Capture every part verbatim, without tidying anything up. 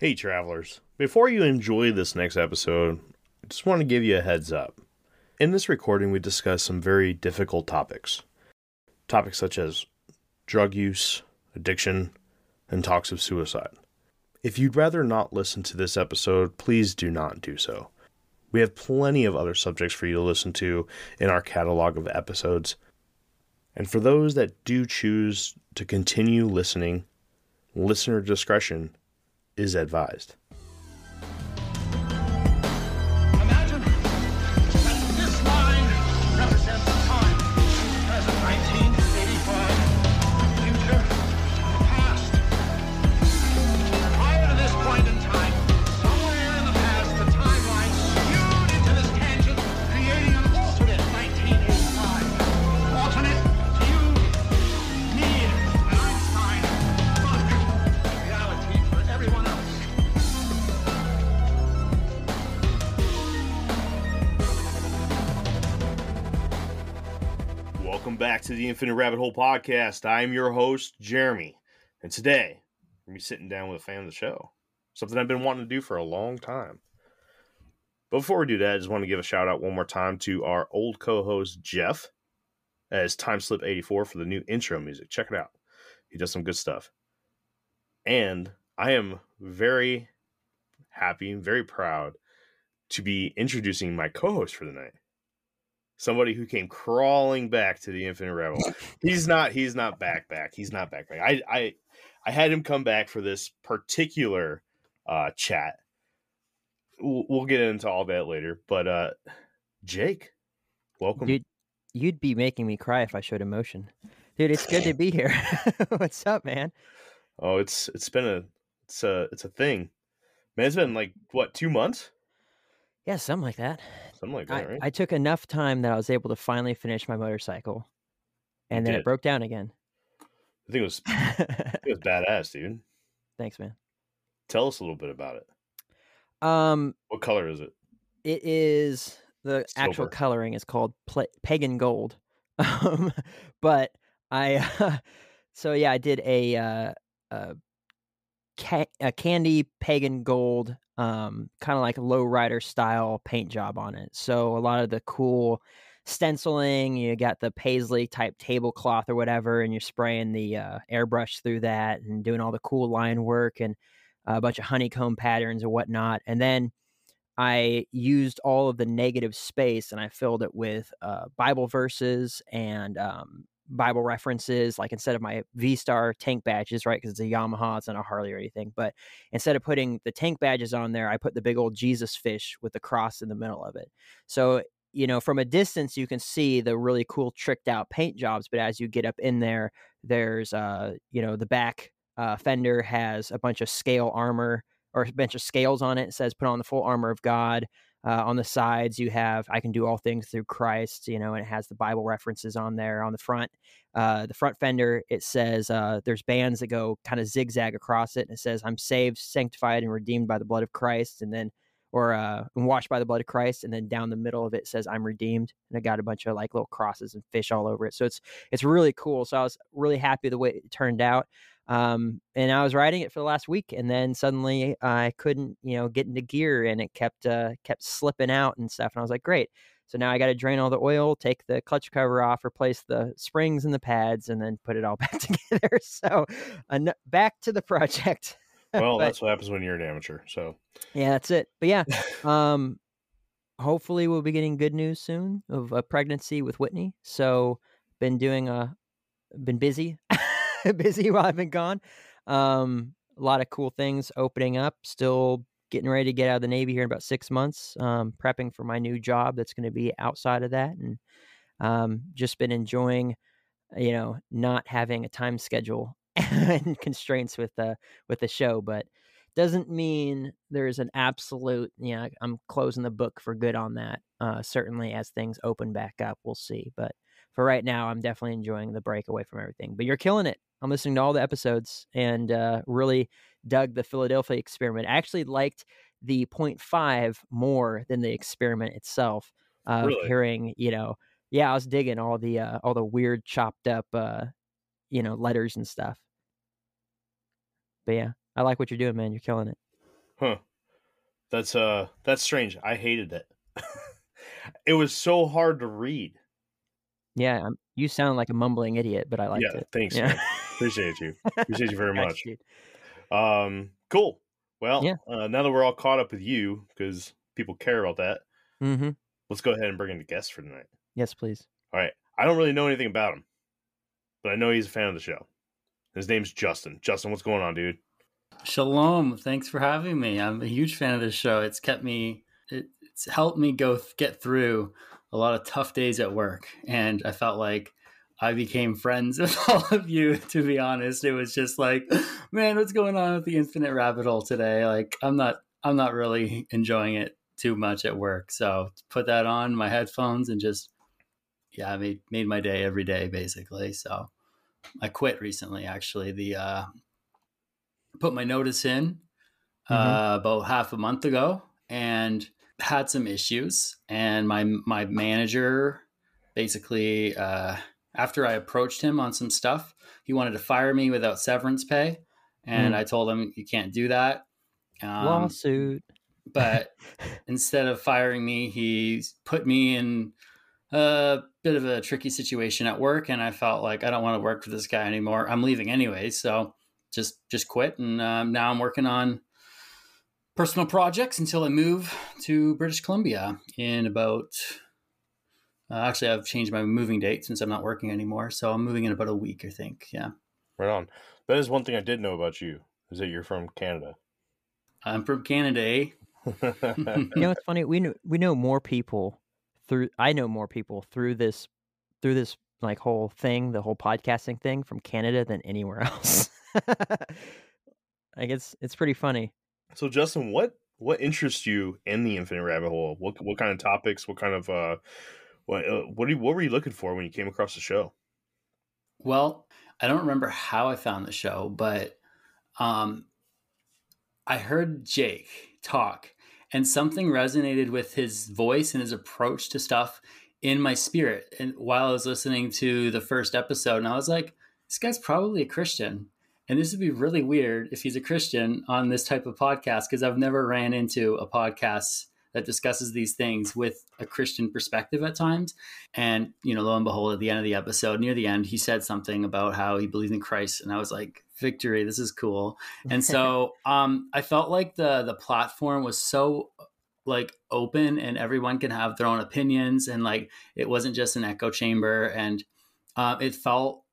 Hey travelers, before you enjoy this next episode, I just want to give you a heads up. In this recording we discuss some very difficult topics. Topics such as drug use, addiction, and talks of suicide. If you'd rather not listen to this episode, please do not do so. We have plenty of other subjects for you to listen to in our catalog of episodes. And for those that do choose to continue listening, listener discretion is advised. Imagine that this line represents a time, present nineteen eighty-five, future, past. Prior to this point in time, somewhere in the past, the timeline skewed into this tangent, creating an alternate nineteen eighty-five. Alternate to you, me, and Einstein, but reality for everyone else. Welcome back to the Infinite Rabbit Hole Podcast. I'm your host, Jeremy. And today, we're going to be sitting down with a fan of the show. Something I've been wanting to do for a long time. But before we do that, I just want to give a shout out one more time to our old co-host, Jeff, as Timeslip eighty-four for the new intro music. Check it out. He does some good stuff. And I am very happy and very proud to be introducing my co-host for the night. Somebody who came crawling back to the Infinite Rabbit Hole. He's not. He's not back. Back. He's not back. Back. I. I. I had him come back for this particular uh, chat. We'll, we'll get into all that later. But uh, Jake, welcome. Dude, you'd be making me cry if I showed emotion. Dude, it's good to be here. What's up, man? Oh, it's it's been a it's a it's a thing, man. It's been like what two months, Yeah, something like that. something like I, that, right? I took enough time that I was able to finally finish my motorcycle, and then did. it broke down again. I think it was I think it was badass, dude. Thanks, man. Tell us a little bit about it. Um, What color is it? it is the actual Silver. coloring is called pla- pagan gold. Um, but I, so yeah, I did a uh, a, ca- a candy pagan gold, um, kind of like lowrider style paint job on it. So a lot of the cool stenciling, you got the paisley type tablecloth or whatever, and you're spraying the uh, airbrush through that and doing all the cool line work and a bunch of honeycomb patterns and whatnot. And then I used all of the negative space and I filled it with uh, Bible verses and um, Bible references. Like instead of my V-Star tank badges, right? Because it's a Yamaha, it's not a Harley or anything. But instead of putting the tank badges on there, I put the big old Jesus fish with the cross in the middle of it. So, you know, from a distance, you can see the really cool tricked out paint jobs. But as you get up in there, there's, uh, you know, the back uh, fender has a bunch of scale armor or a bunch of scales on it. It says, put on the full armor of God. Uh, on the sides, you have, I can do all things through Christ, you know, and it has the Bible references on there. On the front, uh, the front fender, it says, uh, there's bands that go kind of zigzag across it. And it says, I'm saved, sanctified, and redeemed by the blood of Christ. And then, or uh, washed by the blood of Christ. And then down the middle of it says, I'm redeemed. And I got a bunch of like little crosses and fish all over it. So it's, it's really cool. So I was really happy the way it turned out. Um, and I was riding it for the last week, and then suddenly I couldn't, you know, get into gear, and it kept, uh, kept slipping out and stuff. And I was like, great. So now I got to drain all the oil, take the clutch cover off, replace the springs and the pads, and then put it all back together. So uh, back to the project. Well, But- that's what happens when you're an amateur. So Yeah, that's it. But yeah, um, hopefully we'll be getting good news soon of a pregnancy with Whitney. So been doing a, been busy, busy while I've been gone. Um, a lot of cool things opening up. Still getting ready to get out of the Navy here in about six months. Um, prepping for my new job that's going to be outside of that, and um, just been enjoying, you know, not having a time schedule and constraints with the with the show, but doesn't mean there's an absolute, you know, I'm closing the book for good on that. Uh, certainly as things open back up, we'll see. But for right now, I'm definitely enjoying the break away from everything. But you're killing it. I'm listening to all the episodes and uh, really dug the Philadelphia experiment. I actually liked the point five more than the experiment itself. Of Really? hearing, you know, yeah, I was digging all the uh, all the weird chopped up, uh, you know, letters and stuff. But yeah, I like what you're doing, man. You're killing it. Huh. That's uh that's strange. I hated it. It was so hard to read. Yeah, um, you sound like a mumbling idiot, but I liked Yeah, it. thanks, Yeah. man. Appreciate you. Appreciate you very Got much. you, dude. Um, cool. Well, Yeah. uh, now that we're all caught up with you, because people care about that, Mhm. let's go ahead and bring in the guest for tonight. Yes, please. All right. I don't really know anything about him, but I know he's a fan of the show. His name's Justin. Justin, what's going on, dude? Shalom. Thanks for having me. I'm a huge fan of this show. It's kept me, it, it's helped me go th- get through a lot of tough days at work. And I felt like I became friends with all of you, to be honest. It was just like, man, what's going on with the Infinite Rabbit Hole today? Like, I'm not, I'm not really enjoying it too much at work. So put that on my headphones and just, yeah, I made, made my day every day, basically. So I quit recently, actually. The, uh, put my notice in uh, mm-hmm. about half a month ago and had some issues. And my my manager basically, uh, after I approached him on some stuff, he wanted to fire me without severance pay. And mm. I told him, you can't do that. Um, Lawsuit. But instead of firing me, he put me in a bit of a tricky situation at work. And I felt like I don't want to work for this guy anymore. I'm leaving anyway. So just just quit, and um, now I'm working on personal projects until I move to British Columbia in about uh, actually I've changed my moving date since I'm not working anymore, so I'm moving in about a week, I think. Yeah, right on. That is one thing I did know about you, is that you're from Canada. I'm from Canada, eh? You know, it's funny, we know we know more people through I know more people through this through this like whole thing, the whole podcasting thing, from Canada than anywhere else. I guess it's pretty funny. So Justin, what what interests you in the Infinite Rabbit Hole? What what kind of topics? What kind of uh, what uh, what, are you, what were you looking for when you came across the show? Well, I don't remember how I found the show, but um, I heard Jake talk, and something resonated with his voice and his approach to stuff in my spirit. And while I was listening to the first episode, and I was like, this guy's probably a Christian. And this would be really weird if he's a Christian on this type of podcast, because I've never ran into a podcast that discusses these things with a Christian perspective at times. And, you know, lo and behold, at the end of the episode, near the end, he said something about how he believed in Christ. And I was like, victory, this is cool. And so um, I felt like the the platform was so like open, and everyone can have their own opinions. And like, it wasn't just an echo chamber. And uh, it felt,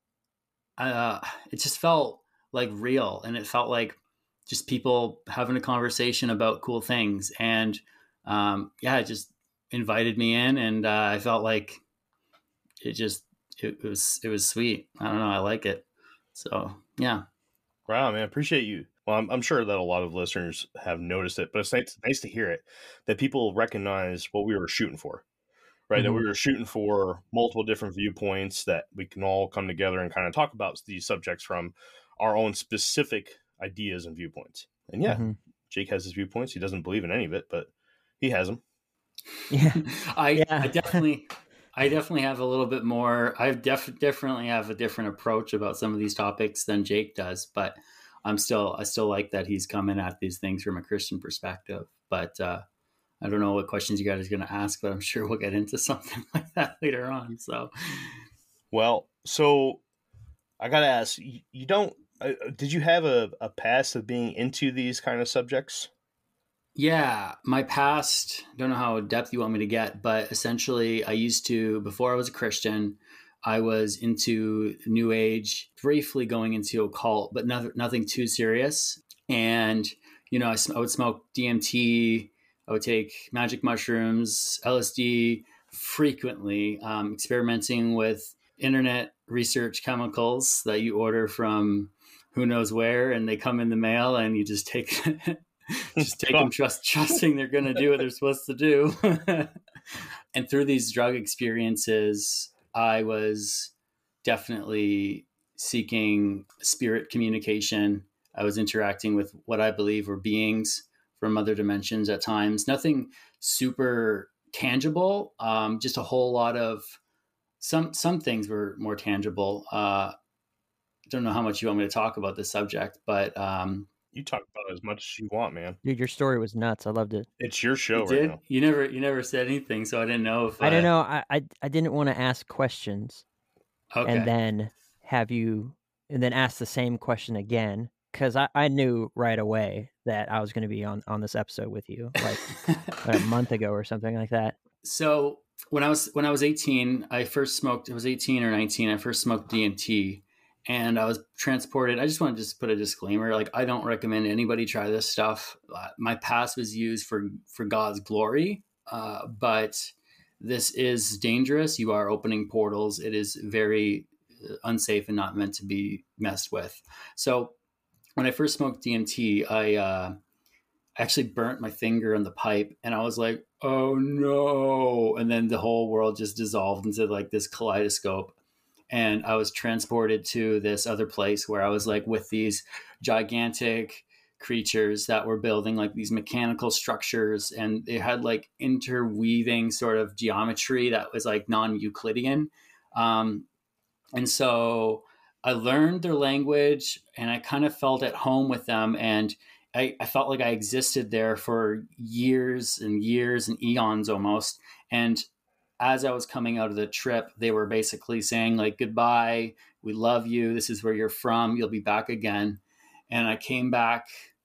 uh, it just felt like real, and it felt like just people having a conversation about cool things. And um yeah, it just invited me in, and uh, I felt like it just it, it was it was sweet. I don't know, I like it. So yeah. Wow, man, appreciate you. Well, I'm, I'm sure that a lot of listeners have noticed it, but it's nice, nice to hear it, that people recognize what we were shooting for, right? Mm-hmm. That we were shooting for multiple different viewpoints, that we can all come together and kind of talk about these subjects from our own specific ideas and viewpoints. And yeah, mm-hmm. Jake has his viewpoints. He doesn't believe in any of it, but he has them. Yeah, I, yeah. I definitely, I definitely have a little bit more. I def- definitely have a different approach about some of these topics than Jake does, but I'm still, I still like that he's coming at these things from a Christian perspective. But uh, I don't know what questions you guys are going to ask, but I'm sure we'll get into something like that later on. So, well, so I got to ask, you, you don't, uh, did you have a, a past of being into these kind of subjects? Yeah, my past, don't know how depth you want me to get, but essentially I used to, before I was a Christian, I was into New Age, briefly going into occult, but nothing, nothing too serious. And, you know, I, I would smoke D M T, I would take magic mushrooms, L S D frequently, um, experimenting with internet research chemicals that you order from who knows where, and they come in the mail, and you just take just take them trust, trusting they're going to do what they're supposed to do. And through these drug experiences, I was definitely seeking spirit communication. I was interacting with what I believe were beings from other dimensions at times. Nothing super tangible, um, just a whole lot of some some things were more tangible. Uh, I don't know how much you want me to talk about this subject, but um, You talk about it as much as you want, man. Dude, your story was nuts. I loved it. It's your show You right did? now. You never you never said anything, so I didn't know if I don't uh, know. I I, I didn't want to ask questions Okay. and then have you and then ask the same question again because I, I knew right away that I was going to be on, on this episode with you like a month ago or something like that. So when I was when I was eighteen, I first smoked. I was eighteen or nineteen. I first smoked D M T, and I was transported. I just want to just put a disclaimer: like, I don't recommend anybody try this stuff. Uh, my past was used for for God's glory, uh, but this is dangerous. You are opening portals. It is very unsafe and not meant to be messed with. So when I first smoked D M T, I uh, actually burnt my finger on the pipe, and I was like, oh no. And then the whole world just dissolved into like this kaleidoscope. And I was transported to this other place where I was like with these gigantic creatures that were building like these mechanical structures, and they had like interweaving sort of geometry that was like non-Euclidean. Um, and so I learned their language, and I kind of felt at home with them. And I, I felt like I existed there for years and years and eons almost. And as I was coming out of the trip, they were basically saying like, goodbye, we love you. This is where you're from. You'll be back again. And I came back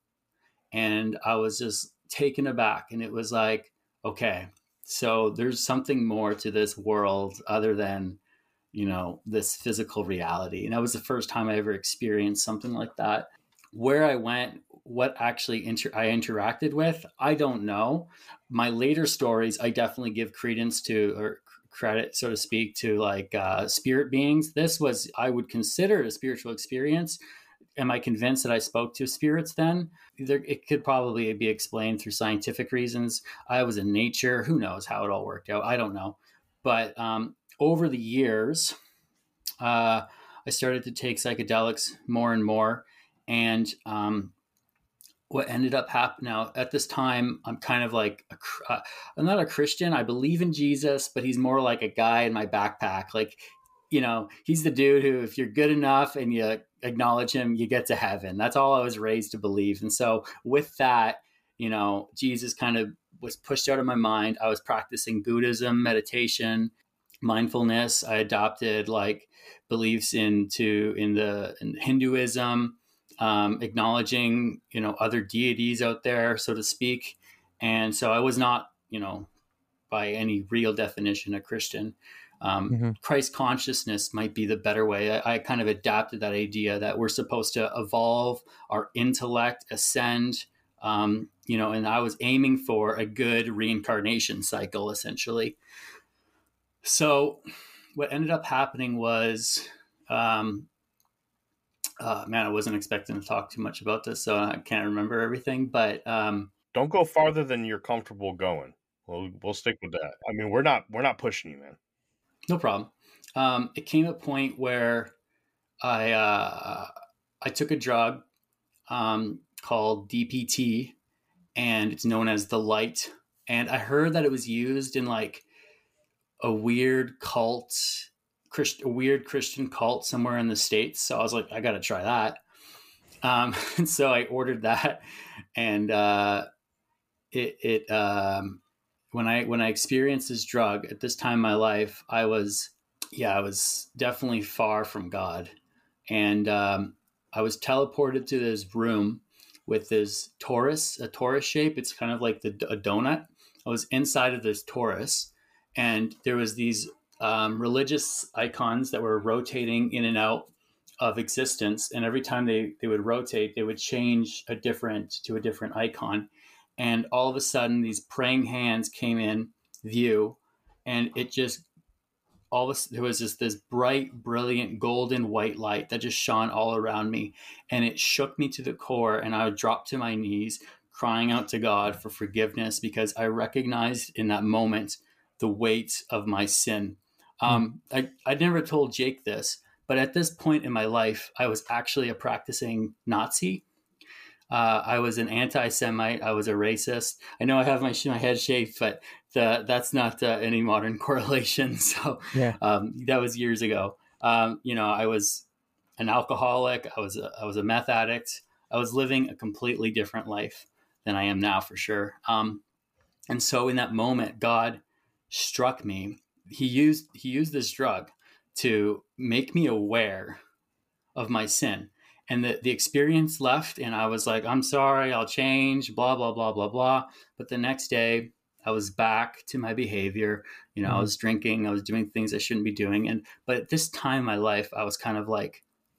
and I was just taken aback. And it was like, okay, so there's something more to this world other than, you know, this physical reality. And that was the first time I ever experienced something like that. Where I went, what actually inter- I interacted with, I don't know. My later stories, I definitely give credence to, or credit, so to speak, to like uh, spirit beings. This was, I would consider it a spiritual experience. Am I convinced that I spoke to spirits then? There, it could probably be explained through scientific reasons. I was in nature. Who knows how it all worked out? I don't know. But um, over the years, uh, I started to take psychedelics more and more. And um, what ended up happening now at this time, I'm kind of like, a, uh, I'm not a Christian. I believe in Jesus, but he's more like a guy in my backpack. Like, you know, he's the dude who, if you're good enough and you acknowledge him, you get to heaven. That's all I was raised to believe. And so with that, you know, Jesus kind of was pushed out of my mind. I was practicing Buddhism, meditation, mindfulness. I adopted like beliefs into in the in Hinduism. Um, acknowledging, you know, other deities out there, so to speak. And so I was not, you know, by any real definition, a Christian. Um, mm-hmm. Christ consciousness might be the better way. I, I kind of adapted that idea that we're supposed to evolve our intellect, ascend, um, you know, and I was aiming for a good reincarnation cycle, essentially. So what ended up happening was, um, Uh, man, I wasn't expecting to talk too much about this, so I can't remember everything. But um, don't go farther than you're comfortable going. We'll we'll stick with that. I mean, we're not we're not pushing you, man. No problem. Um, it came to a point where I uh, I took a drug um, called D P T, and it's known as the light. And I heard that it was used in like a weird cult. Christ, a weird Christian cult somewhere in the States. So I was like, I got to try that. Um, and so I ordered that. And uh, it, it um, when I when I experienced this drug at this time in my life, I was, yeah, I was definitely far from God. And um, I was teleported to this room with this torus, a torus shape. It's kind of like the, a donut. I was inside of this torus, and there was these Um, religious icons that were rotating in and out of existence. And every time they, they would rotate, they would change a different to a different icon. And all of a sudden these praying hands came in view, and it just, all of a, there was just this bright, brilliant golden white light that just shone all around me. And it shook me to the core, and I would drop to my knees crying out to God for forgiveness, because I recognized in that moment the weight of my sin. Um, I, I never told Jake this, but at this point in my life, I was actually a practicing Nazi. Uh, I was an anti-Semite. I was a racist. I know I have my my head shaved, but the, that's not uh, any modern correlation. So yeah. um, that was years ago. Um, you know, I was an alcoholic. I was a, I was a meth addict. I was living a completely different life than I am now, for sure. Um, and so in that moment, God struck me. He used he used this drug to make me aware of my sin. And the, the experience left, and I was like, I'm sorry, I'll change, blah, blah, blah, blah, blah. But the next day, I was back to my behavior. You know, mm-hmm. I was drinking, I was doing things I shouldn't be doing. And but at this time in my life, I was kind of like,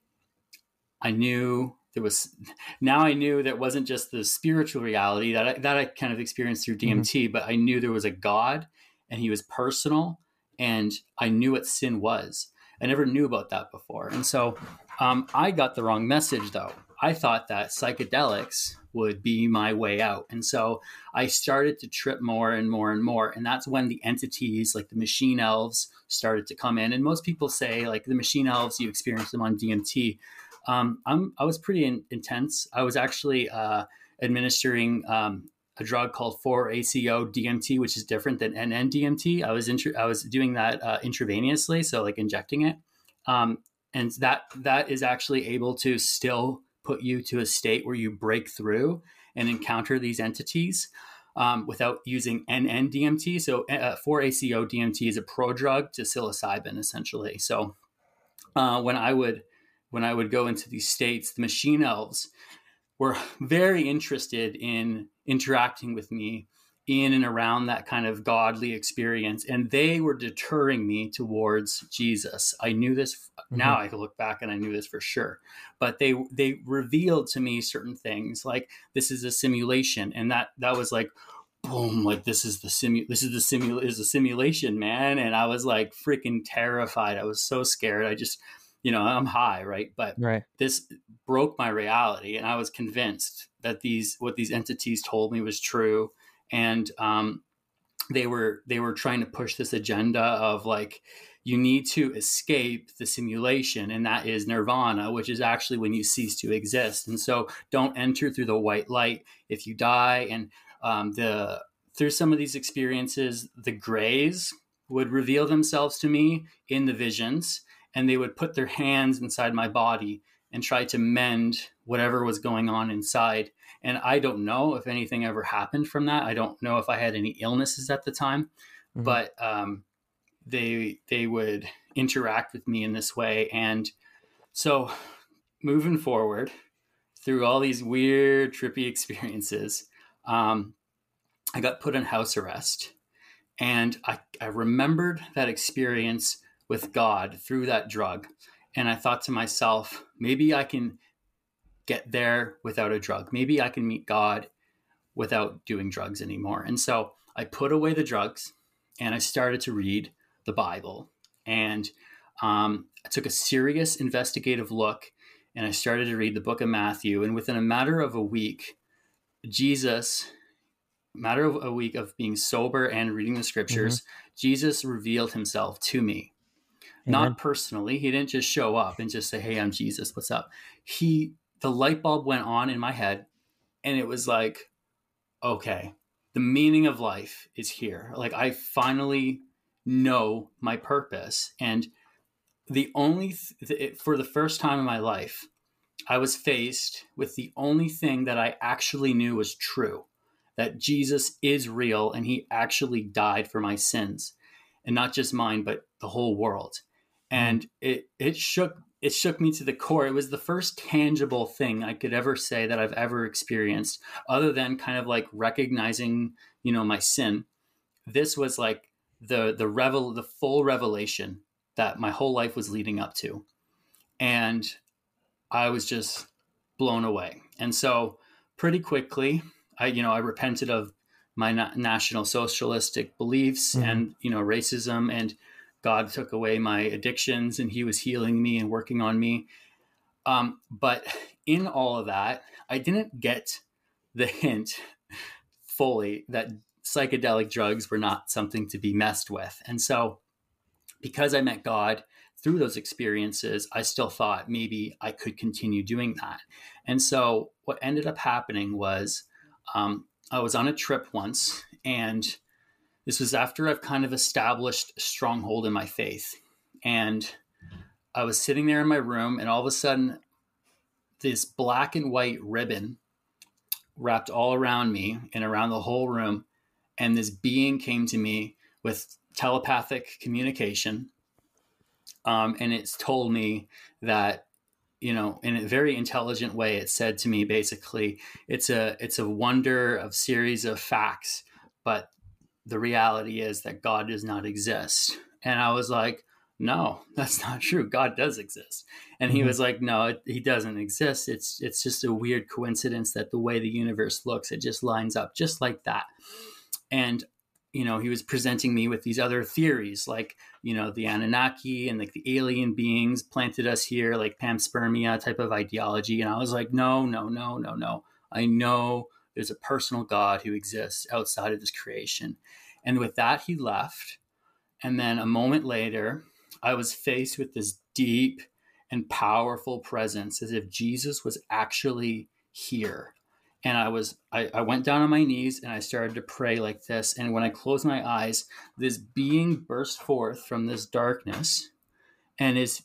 I knew there was, now I knew that wasn't just the spiritual reality that I, that I kind of experienced through D M T, mm-hmm. but I knew there was a God, and he was personal, and I knew what sin was. I never knew about that before. And so um, I got the wrong message, though. I thought that psychedelics would be my way out. And so I started to trip more and more and more. And that's when the entities like the machine elves started to come in. And most people say like the machine elves, you experience them on D M T. Um, I'm, I was pretty in, intense. I was actually uh, administering um, a drug called four A C O D M T, which is different than N N D M T. I was intr- I was doing that uh, intravenously, so like injecting it, um, and that that is actually able to still put you to a state where you break through and encounter these entities um, without using N N D M T. So uh, four A C O D M T is a prodrug to psilocybin, essentially. So uh, when I would when I would go into these states, the machine elves were very interested in interacting with me in and around that kind of godly experience. And they were deterring me towards Jesus. I knew this. Mm-hmm. Now I can look back and I knew this for sure, but they, they revealed to me certain things like this is a simulation. And that, that was like, boom, like this is the simu, this is the simu is a simulation, man. And I was like freaking terrified. I was so scared. I just, you know, I'm high, right? But right. This broke my reality, and I was convinced that these what these entities told me was true, and um, they were they were trying to push this agenda of like you need to escape the simulation, and that is nirvana, which is actually when you cease to exist. And so, don't enter through the white light if you die. And um, the through some of these experiences, the grays would reveal themselves to me in the visions. And they would put their hands inside my body and try to mend whatever was going on inside. And I don't know if anything ever happened from that. I don't know if I had any illnesses at the time, mm-hmm. but um, they they would interact with me in this way. And so moving forward through all these weird, trippy experiences, um, I got put in house arrest. And I, I remembered that experience with God through that drug. And I thought to myself, maybe I can get there without a drug. Maybe I can meet God without doing drugs anymore. And so I put away the drugs and I started to read the Bible. And um, I took a serious investigative look and I started to read the book of Matthew. And within a matter of a week, Jesus, matter of a week of being sober and reading the scriptures, mm-hmm. Jesus revealed himself to me. Amen. Not personally. He didn't just show up and just say, hey, I'm Jesus. What's up? He, the light bulb went on in my head and it was like, okay, the meaning of life is here. Like I finally know my purpose. And the only, th- for the first time in my life, I was faced with the only thing that I actually knew was true, that Jesus is real and he actually died for my sins, and not just mine, but the whole world. And it, it shook, it shook me to the core. It was the first tangible thing I could ever say that I've ever experienced, other than kind of like recognizing, you know, my sin. This was like the, the revel, the full revelation that my whole life was leading up to. And I was just blown away. And so pretty quickly, I, you know, I repented of my na- national socialistic beliefs mm-hmm. and, you know, racism, and God took away my addictions and he was healing me and working on me. Um, but in all of that, I didn't get the hint fully that psychedelic drugs were not something to be messed with. And so because I met God through those experiences, I still thought maybe I could continue doing that. And so what ended up happening was um, I was on a trip once, and this was after I've kind of established a stronghold in my faith. And I was sitting there in my room, and all of a sudden this black and white ribbon wrapped all around me and around the whole room. And this being came to me with telepathic communication. Um, and it's told me that, you know, in a very intelligent way, it said to me, basically, it's a, it's a wonder of series of facts, but the reality is that God does not exist. And I was like, no, that's not true. God does exist. And he mm-hmm. was like, no, it, he doesn't exist. It's, it's just a weird coincidence that the way the universe looks, it just lines up just like that. And, you know, he was presenting me with these other theories, like, you know, the Anunnaki and like the alien beings planted us here, like panspermia type of ideology. And I was like, no, no, no, no, no. I know there's a personal God who exists outside of this creation. And with that, he left. And then a moment later, I was faced with this deep and powerful presence, as if Jesus was actually here. And I was, I, I went down on my knees and I started to pray like this. And when I closed my eyes, this being burst forth from this darkness. And is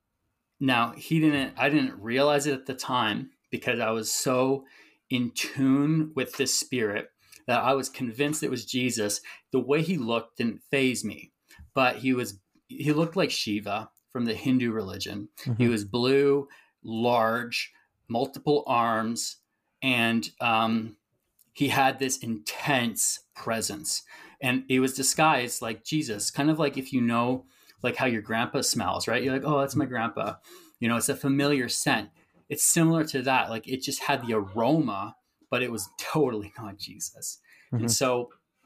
now he didn't, I didn't realize it at the time because I was so in tune with this spirit that I was convinced it was Jesus. The way he looked didn't faze me, but he was, he looked like Shiva from the Hindu religion. Mm-hmm. He was blue, large, multiple arms. And um, he had this intense presence, and it was disguised like Jesus, kind of like if you know, like how your grandpa smells, right? You're like, oh, that's my grandpa. You know, it's a familiar scent. It's similar to that. Like it just had the aroma, but it was totally not Jesus. Mm-hmm. And so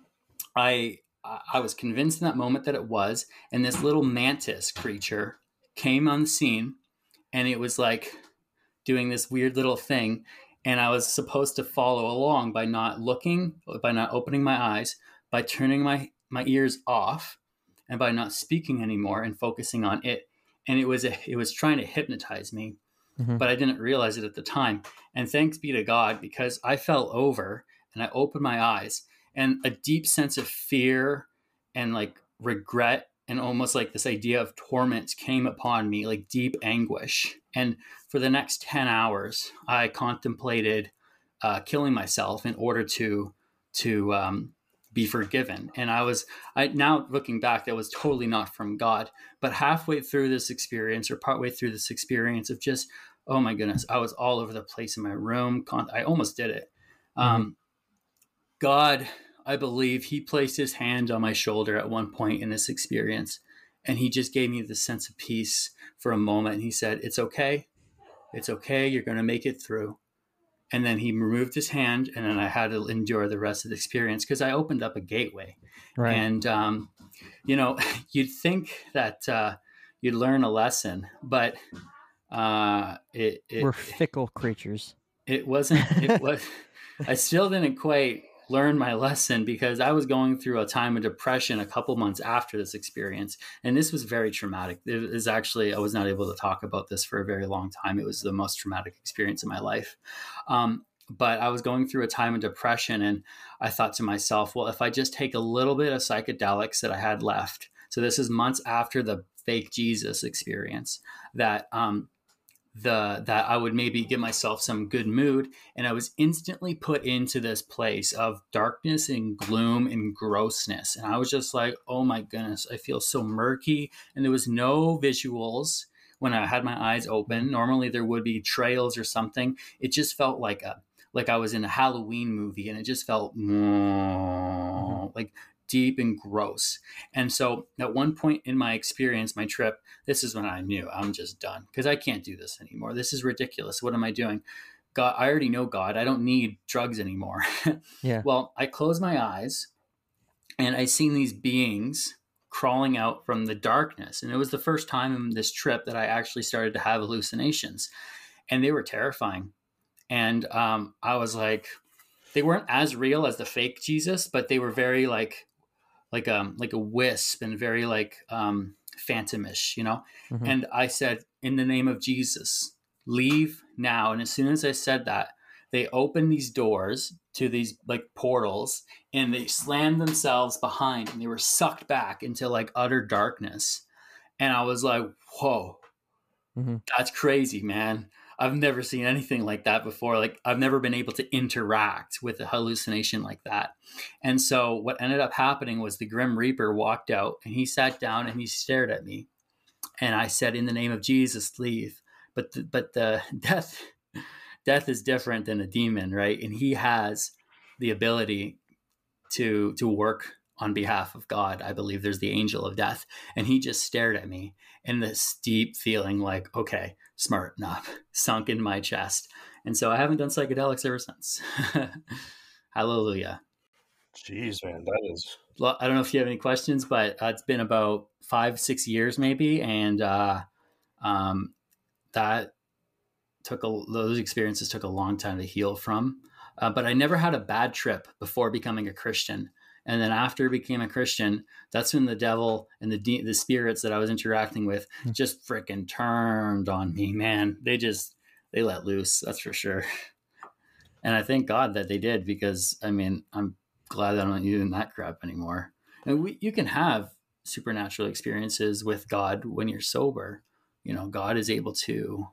I, I was convinced in that moment that it was, and this little mantis creature came on the scene, and it was like doing this weird little thing. And I was supposed to follow along by not looking, by not opening my eyes, by turning my, my ears off, and by not speaking anymore and focusing on it. And it was a, it was trying to hypnotize me, mm-hmm. but I didn't realize it at the time. And thanks be to God, because I fell over and I opened my eyes, and a deep sense of fear and like regret and almost like this idea of torment came upon me, like deep anguish. And for the next ten hours, I contemplated uh, killing myself in order to to um, be forgiven. And I was, I now looking back, that was totally not from God. But halfway through this experience, or partway through this experience of just, oh my goodness, I was all over the place in my room. I almost did it. Mm-hmm. Um, God, I believe he placed his hand on my shoulder at one point in this experience, and he just gave me this sense of peace for a moment. And he said, it's okay. It's okay. You're going to make it through. And then he removed his hand, and then I had to endure the rest of the experience because I opened up a gateway. Right. And, um, you know, you'd think that uh, you'd learn a lesson, but uh, it, it we're fickle creatures. It wasn't, it was, I still didn't quite learn my lesson because I was going through a time of depression a couple months after this experience. And this was very traumatic. It was actually, I was not able to talk about this for a very long time. It was the most traumatic experience in my life. Um, but I was going through a time of depression, and I thought to myself, well, if I just take a little bit of psychedelics that I had left. So this is months after the fake Jesus experience, that, um, the that I would maybe give myself some good mood. And I was instantly put into this place of darkness and gloom and grossness. And I was just like, oh my goodness, I feel so murky. And there was no visuals when I had my eyes open. Normally there would be trails or something. It just felt like a like I was in a Halloween movie, and it just felt mm-hmm. like deep and gross. And so at one point in my experience, my trip, this is when I knew I'm just done, because I can't do this anymore. This is ridiculous. What am I doing? God, I already know God. I don't need drugs anymore. Yeah. Well, I closed my eyes, and I seen these beings crawling out from the darkness. And it was the first time in this trip that I actually started to have hallucinations, and they were terrifying. And um, I was like, they weren't as real as the fake Jesus, but they were very like, like um like a wisp, and very like um phantomish, you know. Mm-hmm. And I said, in the name of Jesus, leave now. And as soon as I said that, they opened these doors to these like portals, and they slammed themselves behind, and they were sucked back into like utter darkness. And I was like, whoa, mm-hmm. that's crazy, man. I've never seen anything like that before. Like I've never been able to interact with a hallucination like that. And so what ended up happening was the Grim Reaper walked out and he sat down and he stared at me. And I said, in the name of Jesus, leave. But the, but the death, death is different than a demon, right? And he has the ability to, to work on behalf of God. I believe there's the angel of death. And he just stared at me in this deep feeling like, okay, smarten up, sunk in my chest. And so I haven't done psychedelics ever since. Hallelujah. Jeez, man, that is... I don't know if you have any questions, but uh, it's been about five, six years maybe. And uh, um, that took a, those experiences took a long time to heal from. Uh, but I never had a bad trip before becoming a Christian. And then after I became a Christian, that's when the devil and the de- the spirits that I was interacting with just freaking turned on me, man. They just, they let loose. That's for sure. And I thank God that they did, because I mean, I'm glad that I'm not using that crap anymore. And we, you can have supernatural experiences with God when you're sober. You know, God is able to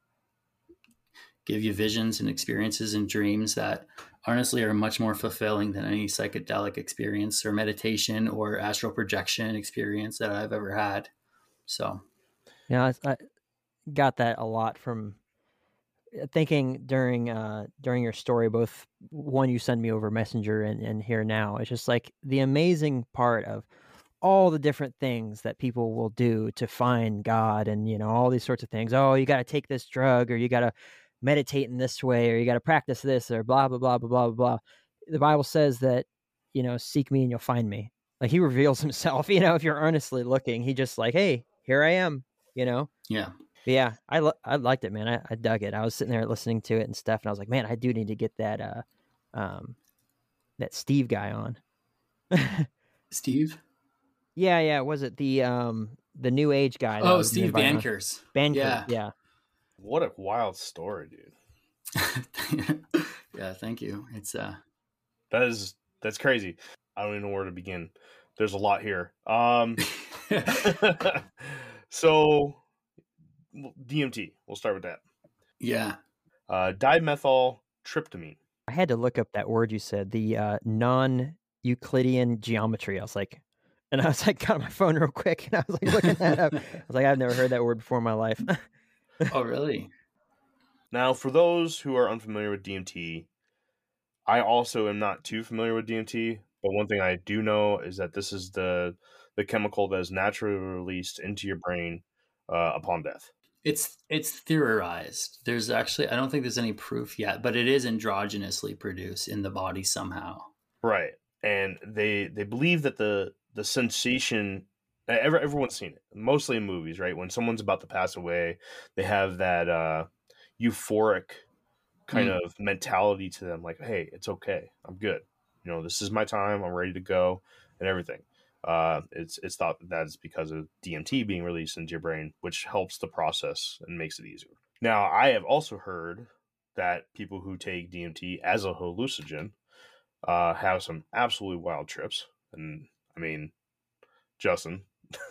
give you visions and experiences and dreams that honestly are much more fulfilling than any psychedelic experience or meditation or astral projection experience that I've ever had. So, yeah, I, I got that a lot from thinking during uh during your story, both one you send me over Messenger and, and here now. It's just like the amazing part of all the different things that people will do to find God, and you know, all these sorts of things. Oh, you got to take this drug, or you got to meditate in this way, or you got to practice this, or blah blah blah blah blah blah. The Bible says that, you know, seek me and you'll find me. Like he reveals himself, you know, if you're earnestly looking. He just like, hey, here I am, you know. Yeah. But yeah, I lo- I liked it, man. I, I dug it. I was sitting there listening to it and stuff, and I was like, man, I do need to get that uh, um, that Steve guy on. Steve? Yeah, yeah. Was it the um the New Age guy? that Oh, was Steve invited on? Bankers. Bankers, Yeah. yeah. What a wild story, dude. Yeah, thank you. It's uh That is, that's crazy. I don't even know where to begin. There's a lot here. Um, so D M T, we'll start with that. yeah. Uh, dimethyltryptamine. I had to look up that word you said, the uh, non-Euclidean geometry. I was like, and I was like, got on my phone real quick, and I was like looking that up. I was like, I've never heard that word before in my life. Oh, really? Now, for those who are unfamiliar with D M T, I also am not too familiar with D M T, but one thing I do know is that this is the the chemical that is naturally released into your brain uh, upon death. It's it's theorized. There's actually, I don't think there's any proof yet, but it is androgynously produced in the body somehow. Right. And they they believe that the the sensation, every, everyone's seen it, mostly in movies, right? When someone's about to pass away, they have that uh, euphoric kind Mm. of mentality to them, like, hey, it's okay, I'm good. You know, this is my time, I'm ready to go, and everything. Uh, it's it's thought that that is because of D M T being released into your brain, which helps the process and makes it easier. Now, I have also heard that people who take D M T as a hallucinogen uh, have some absolutely wild trips. And I mean, Justin,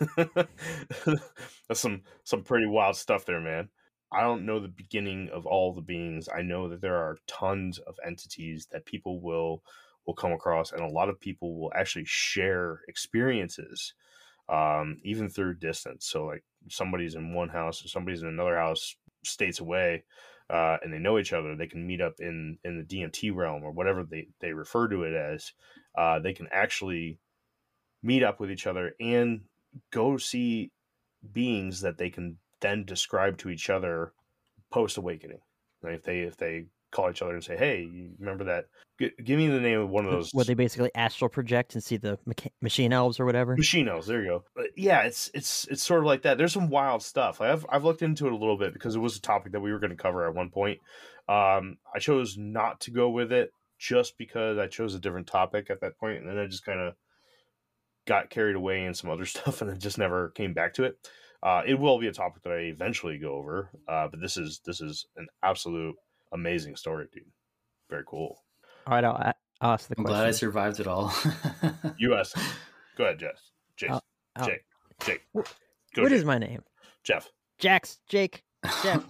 that's some some pretty wild stuff there, man. I don't know the beginning of all the beings. I know that there are tons of entities that people will will come across, and a lot of people will actually share experiences, um, even through distance. So, like, somebody's in one house or somebody's in another house, states away, uh, and they know each other. They can meet up in in the D M T realm, or whatever they they refer to it as. Uh, they can actually meet up with each other and go see beings that they can then describe to each other post awakening. Like if they if they call each other and say, "Hey, you remember that? G- give me the name of one of those." Would they basically astral project and see the mecha- machine elves or whatever? Machinos, there you go. But yeah, it's it's it's sort of like that. There's some wild stuff. I've I've looked into it a little bit because it was a topic that we were going to cover at one point. Um, I chose not to go with it just because I chose a different topic at that point, and then I just kind of got carried away in some other stuff, and it just never came back to it. Uh, it will be a topic that I eventually go over, uh, but this is this is an absolute amazing story, dude. Very cool. All right, I'll, a- I'll ask the I'm question. glad I survived it all. U S Go ahead, Jeff. Jake. I'll- Jake. Jake. Wh- Go, What Jake. is my name? Jeff? Jax, Jake, Jeff.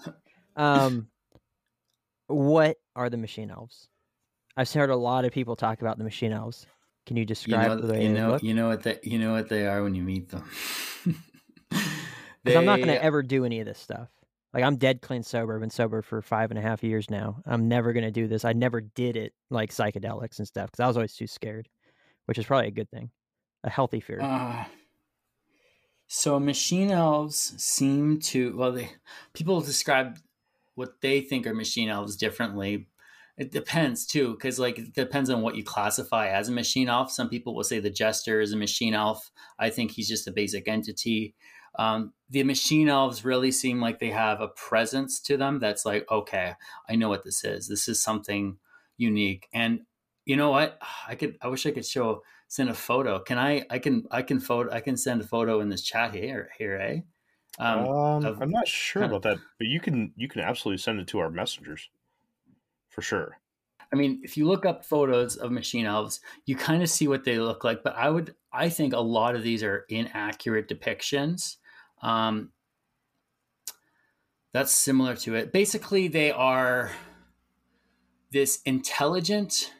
Um, what are the machine elves? I've heard a lot of people talk about the machine elves. Can you You describe know, the way you they know, look? you know what they, you know what they are when you meet them. Because I'm not going They, to ever do any of this stuff. Like, I'm dead clean sober. I've been sober for five and a half years now. I'm never going to do this. I never did it, like psychedelics and stuff, because I was always too scared, which is probably a good thing. A healthy fear. uh, so machine elves seem to, well, they, people describe what they think are machine elves differently. It depends too, because like it depends on what you classify as a machine elf. Some people will say the jester is a machine elf. I think he's just a basic entity. Um, the machine elves really seem like they have a presence to them that's like, okay, I know what this is. This is something unique. And you know what? I could. I wish I could show send a photo. Can I? I can. I can photo. I can send a photo in this chat here. Here, eh? Um, Um, of I'm not sure kind of, about that, but you can you can absolutely send it to our messengers for sure. I mean, if you look up photos of machine elves, you kind of see what they look like. But I would, I think a lot of these are inaccurate depictions. Um, that's similar to it. Basically, they are this intelligent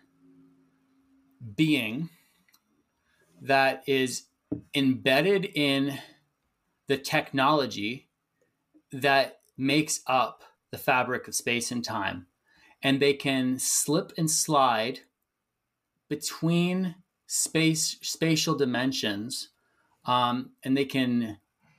being that is embedded in the technology that makes up the fabric of space and time. And they can slip and slide between space spatial dimensions, um, and they can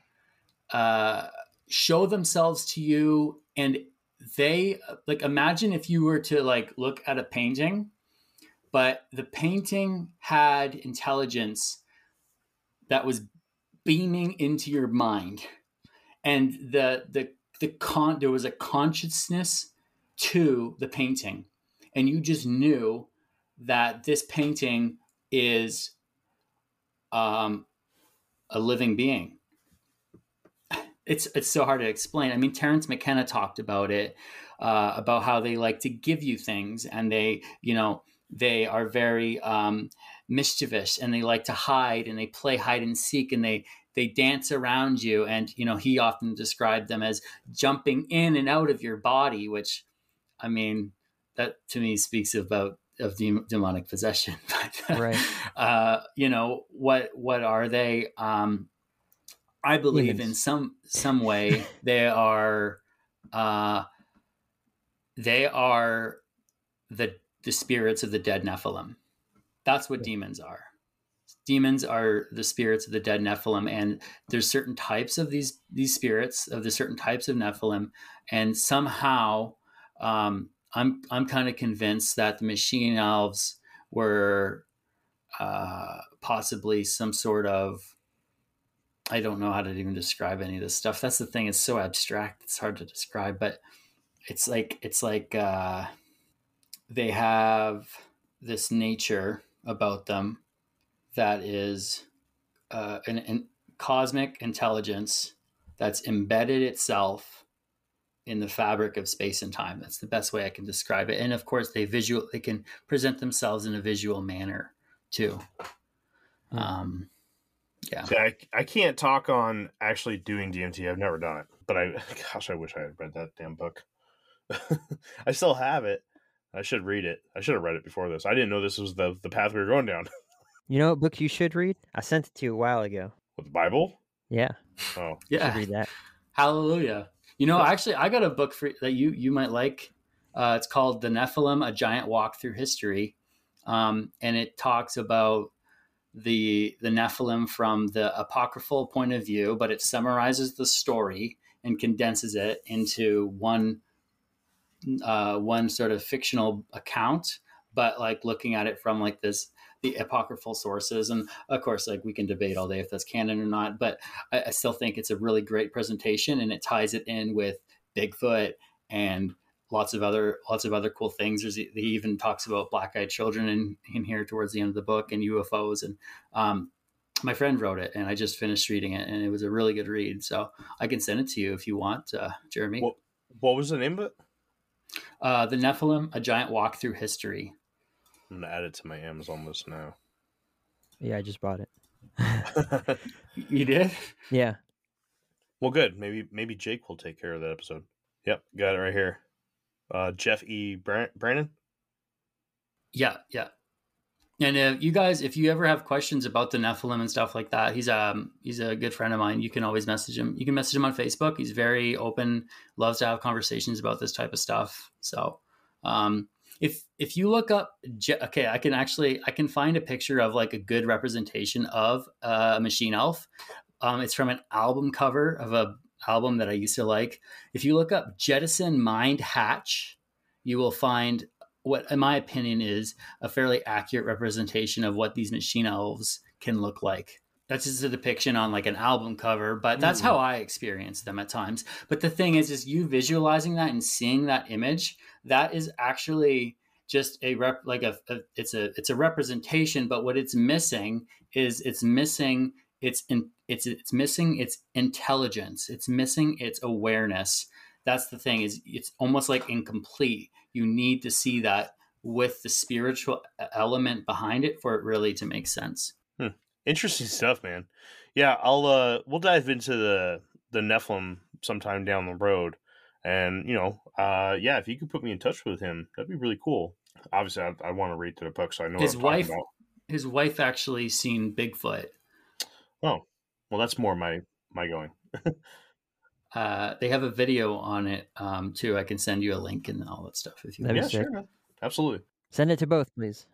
uh, show themselves to you. And they like imagine if you were to like look at a painting, but the painting had intelligence that was beaming into your mind, and the the the con there was a consciousness to the painting, and you just knew that this painting is um, a living being. It's it's so hard to explain. I mean, Terence McKenna talked about it, uh, about how they like to give you things, and they, you know, they are very um, mischievous, and they like to hide, and they play hide and seek, and they they dance around you. And you know, he often described them as jumping in and out of your body, which, I mean, that to me speaks about of de- demonic possession. But, Right. uh, you know, what what are they? Um, I believe Demons. in some some way they are uh, they are the the spirits of the dead Nephilim. That's what demons are. Demons are the spirits of the dead Nephilim, and there's certain types of these these spirits of the certain types of Nephilim, and somehow um, I'm I'm kind of convinced that the machine elves were uh, possibly some sort of, I don't know how to even describe any of this stuff. That's the thing; it's so abstract; it's hard to describe. But it's like it's like uh, they have this nature about them that is uh, an, an cosmic intelligence that's embedded itself in the fabric of space and time. That's the best way I can describe it. And of course, they visual they can present themselves in a visual manner too. Hmm. Um, yeah. See, I I can't talk on actually doing D M T. I've never done it, but I gosh, I wish I had read that damn book. I still have it. I should read it. I should have read it before this. I didn't know this was the the path we were going down. You know what book you should read? I sent it to you a while ago. With the Bible? Yeah. Oh, You Yeah. should read that. Hallelujah. You know, actually, I got a book for that you you might like. Uh, it's called The Nephilim: A Giant Walk Through History, um, and it talks about the the Nephilim from the apocryphal point of view, but it summarizes the story and condenses it into one uh, one sort of fictional account, but like looking at it from like this the apocryphal sources. And of course, like we can debate all day if that's canon or not, but I, I still think it's a really great presentation, and it ties it in with Bigfoot and lots of other lots of other cool things. There's, he even talks about black-eyed children in, in here towards the end of the book, and U F Os. And um, my friend wrote it, and I just finished reading it, and it was a really good read. So I can send it to you if you want, uh, Jeremy. what what was the name of it? Uh, the Nephilim: A Giant Walk Through History. I'm gonna add it to my Amazon list now. Yeah, I just bought it. You did? Yeah. Well, good. Maybe maybe Jake will take care of that episode. Yep, got it right here. Uh, Jeff E. Bran- Brandon. Yeah, yeah. And uh, you guys, if you ever have questions about the Nephilim and stuff like that, he's um he's a good friend of mine. You can always message him. You can message him on Facebook. He's very open, loves to have conversations about this type of stuff. So, um, if if you look up, Je- okay, I can actually I can find a picture of like a good representation of uh, a machine elf. Um, it's from an album cover of a album that I used to like. If you look up Jettison Mind Hatch, you will find what, in my opinion, is a fairly accurate representation of what these machine elves can look like. That's just a depiction on like an album cover, but that's Mm. how I experience them at times. But the thing is, is you visualizing that and seeing that image, that is actually just a rep, like a, a it's a it's a representation. But what it's missing is it's missing its in, it's it's missing its intelligence. It's missing its awareness. That's the thing, is it's almost like incomplete. You need to see that with the spiritual element behind it for it really to make sense. Hmm. Interesting stuff, man. Yeah, I'll uh we'll dive into the the Nephilim sometime down the road. And, you know, uh yeah, if you could put me in touch with him, that'd be really cool. Obviously, I, I want to read to the book, so I know His what I'm wife, talking about. his wife actually seen Bigfoot. Oh, well, that's more my my going. Uh, they have a video on it um, too. I can send you a link and all that stuff if you That'd want. be Yeah, sick. sure, man. Absolutely. Send it to both, please.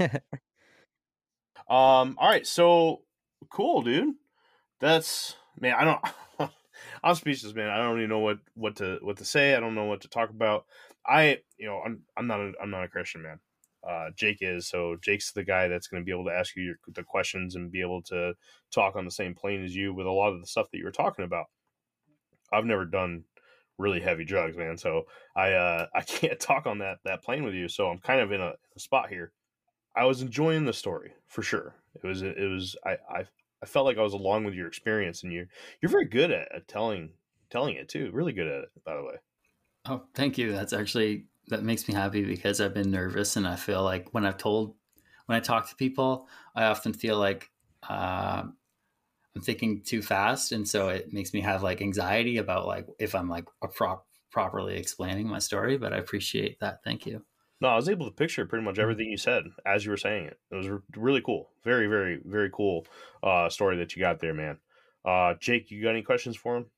Um, all right, so cool, dude. That's man, I don't I'm speechless, man. I don't even know what what to what to say. I don't know what to talk about. I you know, I'm I'm not a I'm not a Christian, man. Uh Jake is, so Jake's the guy that's going to be able to ask you your, the questions and be able to talk on the same plane as you with a lot of the stuff that you were talking about. I've never done really heavy drugs, man, so I uh I can't talk on that that plane with you, so I'm kind of in a, a spot here. I was enjoying the story for sure. It was it was I I, I felt like I was along with your experience, and you you're very good at, at telling telling it too. Really good at it, by the way. Oh, thank you. That's actually, that makes me happy because I've been nervous, and I feel like when I've told, when I talk to people, I often feel like uh, I'm thinking too fast. And so it makes me have like anxiety about like if I'm like a prop, properly explaining my story, but I appreciate that. Thank you. No, I was able to picture pretty much everything you said as you were saying it. It was re- really cool. Very, very, very cool uh, story that you got there, man. Uh, Jake, you got any questions for him?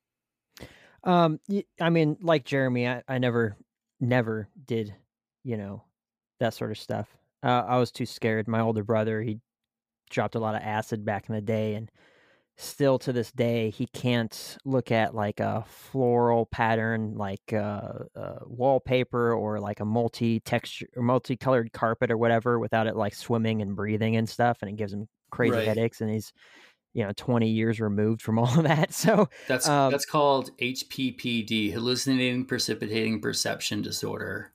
Um, y- I mean, like Jeremy, I, I never, never did, you know, that sort of stuff. Uh, I was too scared. My older brother, he dropped a lot of acid back in the day, and still to this day, he can't look at like a floral pattern, like uh, uh, wallpaper or like a multi-texture or multicolored carpet or whatever, without it like swimming and breathing and stuff, and it gives him crazy Right. headaches. And he's, you know, twenty years removed from all of that. So That's um, that's called H P P D, hallucinating precipitating perception disorder.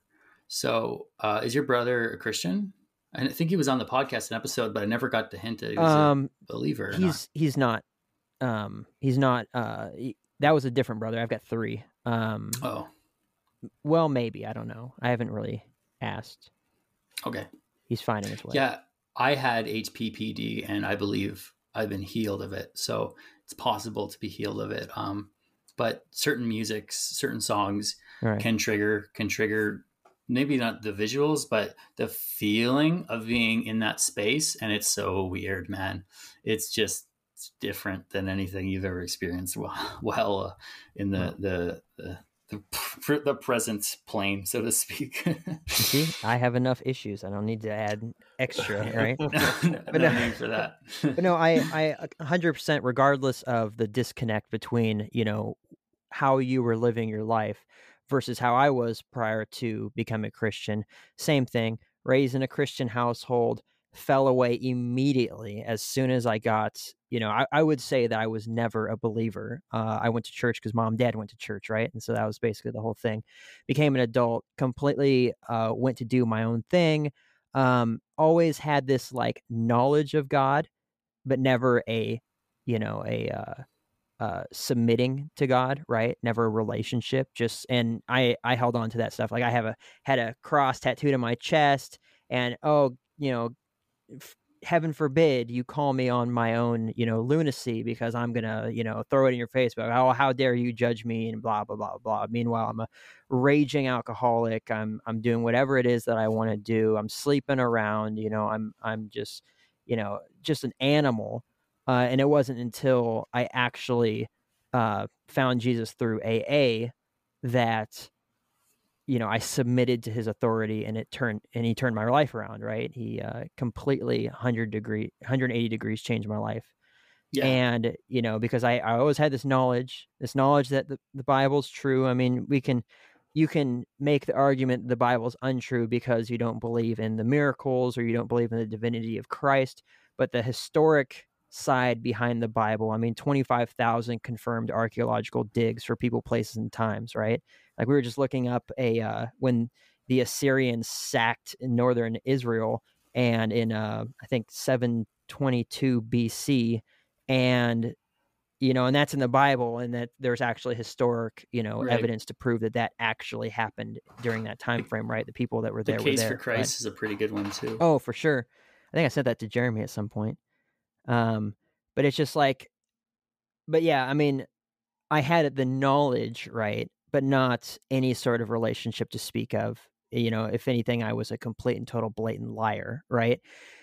So, uh, is your brother a Christian? I think he was on the podcast an episode, but I never got the hint that he was um, a believer. Or he's not. he's not. Um, he's not. Uh, he- that was a different brother. I've got three. Um, Oh, well, maybe, I don't know. I haven't really asked. okay. He's finding his way. Yeah, I had H P P D, and I believe I've been healed of it. So it's possible to be healed of it. Um, but certain musics, certain songs All right. can trigger can trigger maybe not the visuals, but the feeling of being in that space. And it's so weird, man. It's just it's different than anything you've ever experienced while, while uh, in the, the, the, the, the present plane, so to speak. You see, I have enough issues. I don't need to add extra, right? no, no, But no no- need for that. But no, I, I one hundred percent, regardless of the disconnect between, you know, how you were living your life versus how I was prior to becoming a Christian, same thing. Raised in a Christian household, fell away immediately as soon as I got, you know, I, I would say that I was never a believer. Uh, I went to church because mom and dad went to church, right? And so that was basically the whole thing. Became an adult, completely uh, went to do my own thing. Um, always had this like knowledge of God, but never a, you know, a uh, uh, submitting to God, right? Never a relationship. Just and I I held on to that stuff. Like I have a had a cross tattooed on my chest, and oh, you know, f- heaven forbid you call me on my own, you know, lunacy because I'm going to, you know, throw it in your face. But oh, how dare you judge me and blah, blah, blah, blah. Meanwhile, I'm a raging alcoholic. I'm, I'm doing whatever it is that I want to do. I'm sleeping around, you know, I'm, I'm just, you know, just an animal. Uh, and it wasn't until I actually uh, found Jesus through A A that, you know, I submitted to his authority, and it turned, and he turned my life around, right? He uh, completely one hundred degree, one hundred eighty degrees changed my life. Yeah. And, you know, because I, I always had this knowledge, this knowledge that the, the Bible's true. I mean, we can, you can make the argument the Bible's untrue because you don't believe in the miracles or you don't believe in the divinity of Christ, but the historic side behind the Bible, I mean, twenty-five thousand confirmed archaeological digs for people, places, and times, right? Like we were just looking up a, uh, when the Assyrians sacked in northern Israel and in, uh, I think seven twenty-two B C, and, you know, and that's in the Bible, and that there's actually historic, you know, Right. evidence to prove that that actually happened during that time frame, right? The people that were The there were Case there. for But- Christ is a pretty good one too. oh, for sure. I think I said that to Jeremy at some point. Um, but it's just like, but yeah, I mean, I had the knowledge, right, but not any sort of relationship to speak of. You know, if anything, I was a complete and total blatant liar, right?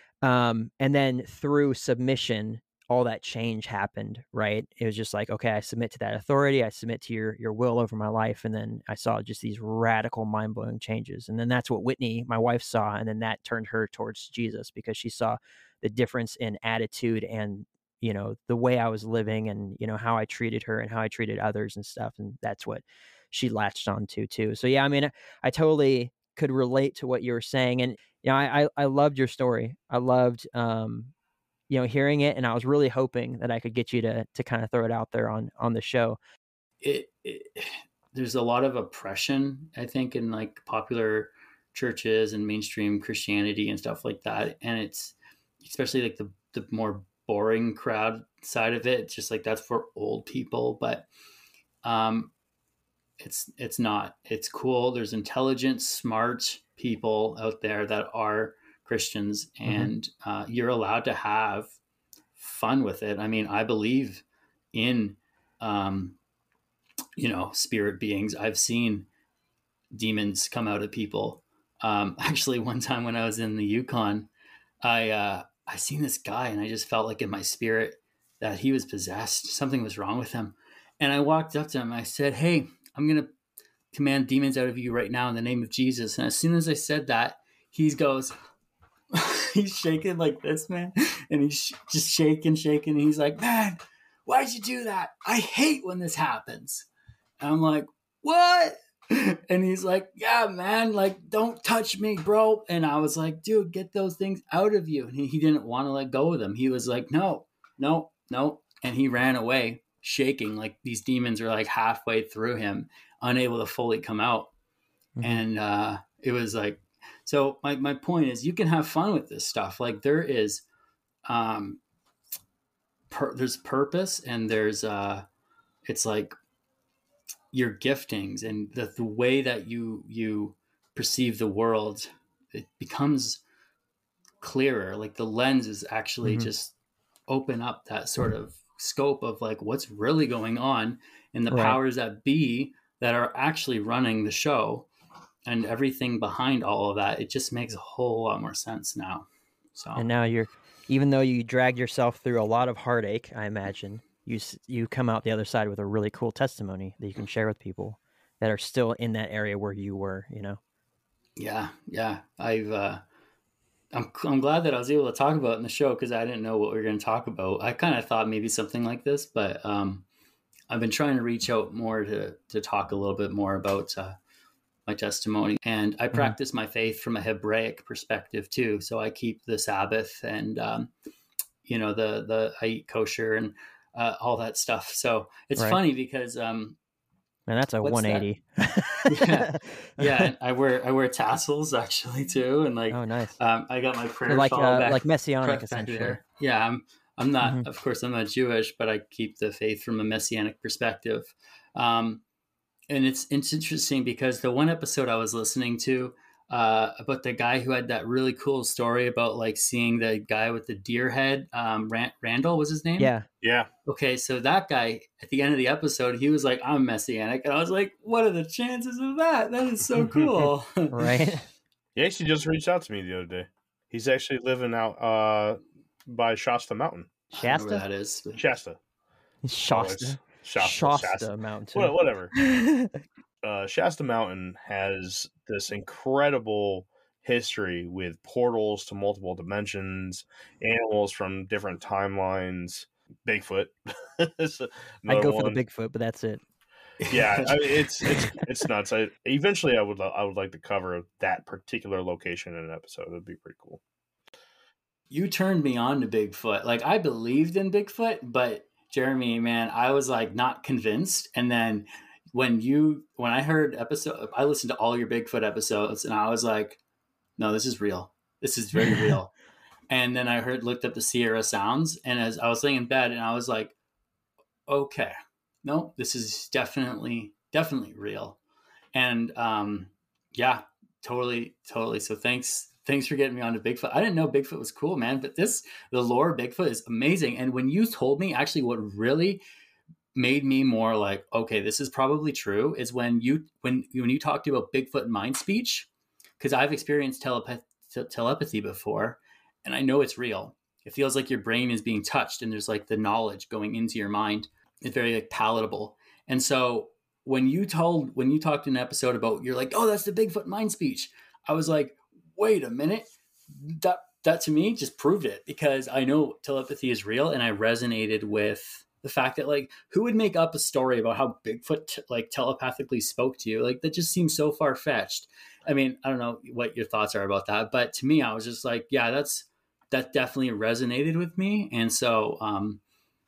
Um, and then through submission, all that change happened, right? It was just like, okay, I submit to that authority, I submit to your your will over my life, and then I saw just these radical, mind-blowing changes. And then that's what Whitney, my wife, saw, and then that turned her towards Jesus because she saw the difference in attitude and, you know, the way I was living and, you know, how I treated her and how I treated others and stuff. And that's what she latched on to too. So yeah, I mean, I totally could relate to what you were saying. And, you know, I, I, I loved your story. I loved, um, you know, hearing it. And I was really hoping that I could get you to, to kind of throw it out there on, on the show. It, it there's a lot of oppression, I think, in like popular churches and mainstream Christianity and stuff like that. And it's especially like the, the more boring crowd side of it. It's just like, that's for old people, but, um, it's, it's not, it's cool. There's intelligent, smart people out there that are Christians, and, mm-hmm. uh, you're allowed to have fun with it. I mean, I believe in, um, you know, spirit beings. I've seen demons come out of people. Um, actually one time when I was in the Yukon, I, uh, I seen this guy and I just felt like in my spirit that he was possessed. Something was wrong with him. And I walked up to him. I said, "Hey, I'm going to command demons out of you right now in the name of Jesus." And as soon as I said that, he goes, he's shaking like this, man. And he's sh- just shaking, shaking. And he's like, "Man, why'd you do that? I hate when this happens." And I'm like, "What?" And he's like, "Yeah, man, like, don't touch me, bro." And I was like, "Dude, get those things out of you." And he, he didn't want to let go of them. He was like, "No, no, no." And he ran away shaking. Like these demons are like halfway through him, unable to fully come out. Mm-hmm. And uh, it was like, so my, my point is you can have fun with this stuff. Like there is, um, per, there's purpose and there's, uh, it's like, your giftings and the, the way that you you perceive the world, it becomes clearer. Like the lens is actually mm-hmm. just open up that sort of scope of like what's really going on and the right. powers that be that are actually running the show and everything behind all of that. It just makes a whole lot more sense now. So and now you're, even though you dragged yourself through a lot of heartache, I imagine, you you come out the other side with a really cool testimony that you can share with people that are still in that area where you were, you know? Yeah. Yeah. I've, uh, I'm, I'm glad that I was able to talk about it in the show, cause I didn't know what we were going to talk about. I kind of thought maybe something like this, but, um, I've been trying to reach out more to, to talk a little bit more about, uh, my testimony. And I practice mm-hmm. my faith from a Hebraic perspective too. So I keep the Sabbath and, um, you know, the, the, I eat kosher and, Uh, all that stuff. So it's right. funny because, um, man, that's a one eighty. That? yeah. Yeah. And I wear, I wear tassels actually too. And like, oh, nice. Um, I got my prayer like, shawl uh, back, like Messianic essentially. There. Yeah. I'm, I'm not, mm-hmm. of course I'm not Jewish, but I keep the faith from a Messianic perspective. Um, and it's, it's interesting because the one episode I was listening to, uh, about the guy who had that really cool story about like seeing the guy with the deer head. Um, Rand- Randall was his name. Yeah. Yeah. Okay, so that guy at the end of the episode, he was like, "I'm messianic," and I was like, "What are the chances of that? That is so cool." Right. He actually just reached out to me the other day. He's actually living out uh, by Shasta Mountain. I don't know where Shasta? that is. but- Shasta. Shasta. Shasta. Shasta, Shasta. Mountain. What- Whatever. Uh, Shasta Mountain has this incredible history with portals to multiple dimensions, animals from different timelines, Bigfoot. It's I'd another go for one. the Bigfoot, but that's it. Yeah, I mean, it's it's it's nuts. I eventually I would I would like to cover that particular location in an episode. It'd be pretty cool. You turned me on to Bigfoot. Like I believed in Bigfoot, but Jeremy, man, I was like not convinced. And then when you when I heard episode, I listened to all your Bigfoot episodes, and I was like, no, this is real. This is very real. And then I heard looked up the Sierra Sounds, and as I was laying in bed, and I was like, okay, no, this is definitely definitely real. And um, yeah, totally, totally. So thanks. Thanks for getting me onto Bigfoot. I didn't know Bigfoot was cool, man, but this, the lore of Bigfoot is amazing. And when you told me, actually what really made me more like, okay, this is probably true, is when you, when, when you talked about Bigfoot mind speech, because I've experienced telepath- telepathy before, and I know it's real. It feels like your brain is being touched, and there's like the knowledge going into your mind. It's very like palatable. And so when you told, when you talked in an episode about, you're like, oh, that's the Bigfoot mind speech. I was like, wait a minute, that that to me just proved it, because I know telepathy is real, and I resonated with the fact that like who would make up a story about how Bigfoot t- like telepathically spoke to you? Like that just seems so far fetched. I mean, I don't know what your thoughts are about that, but to me, I was just like, yeah, that's that definitely resonated with me, and so um,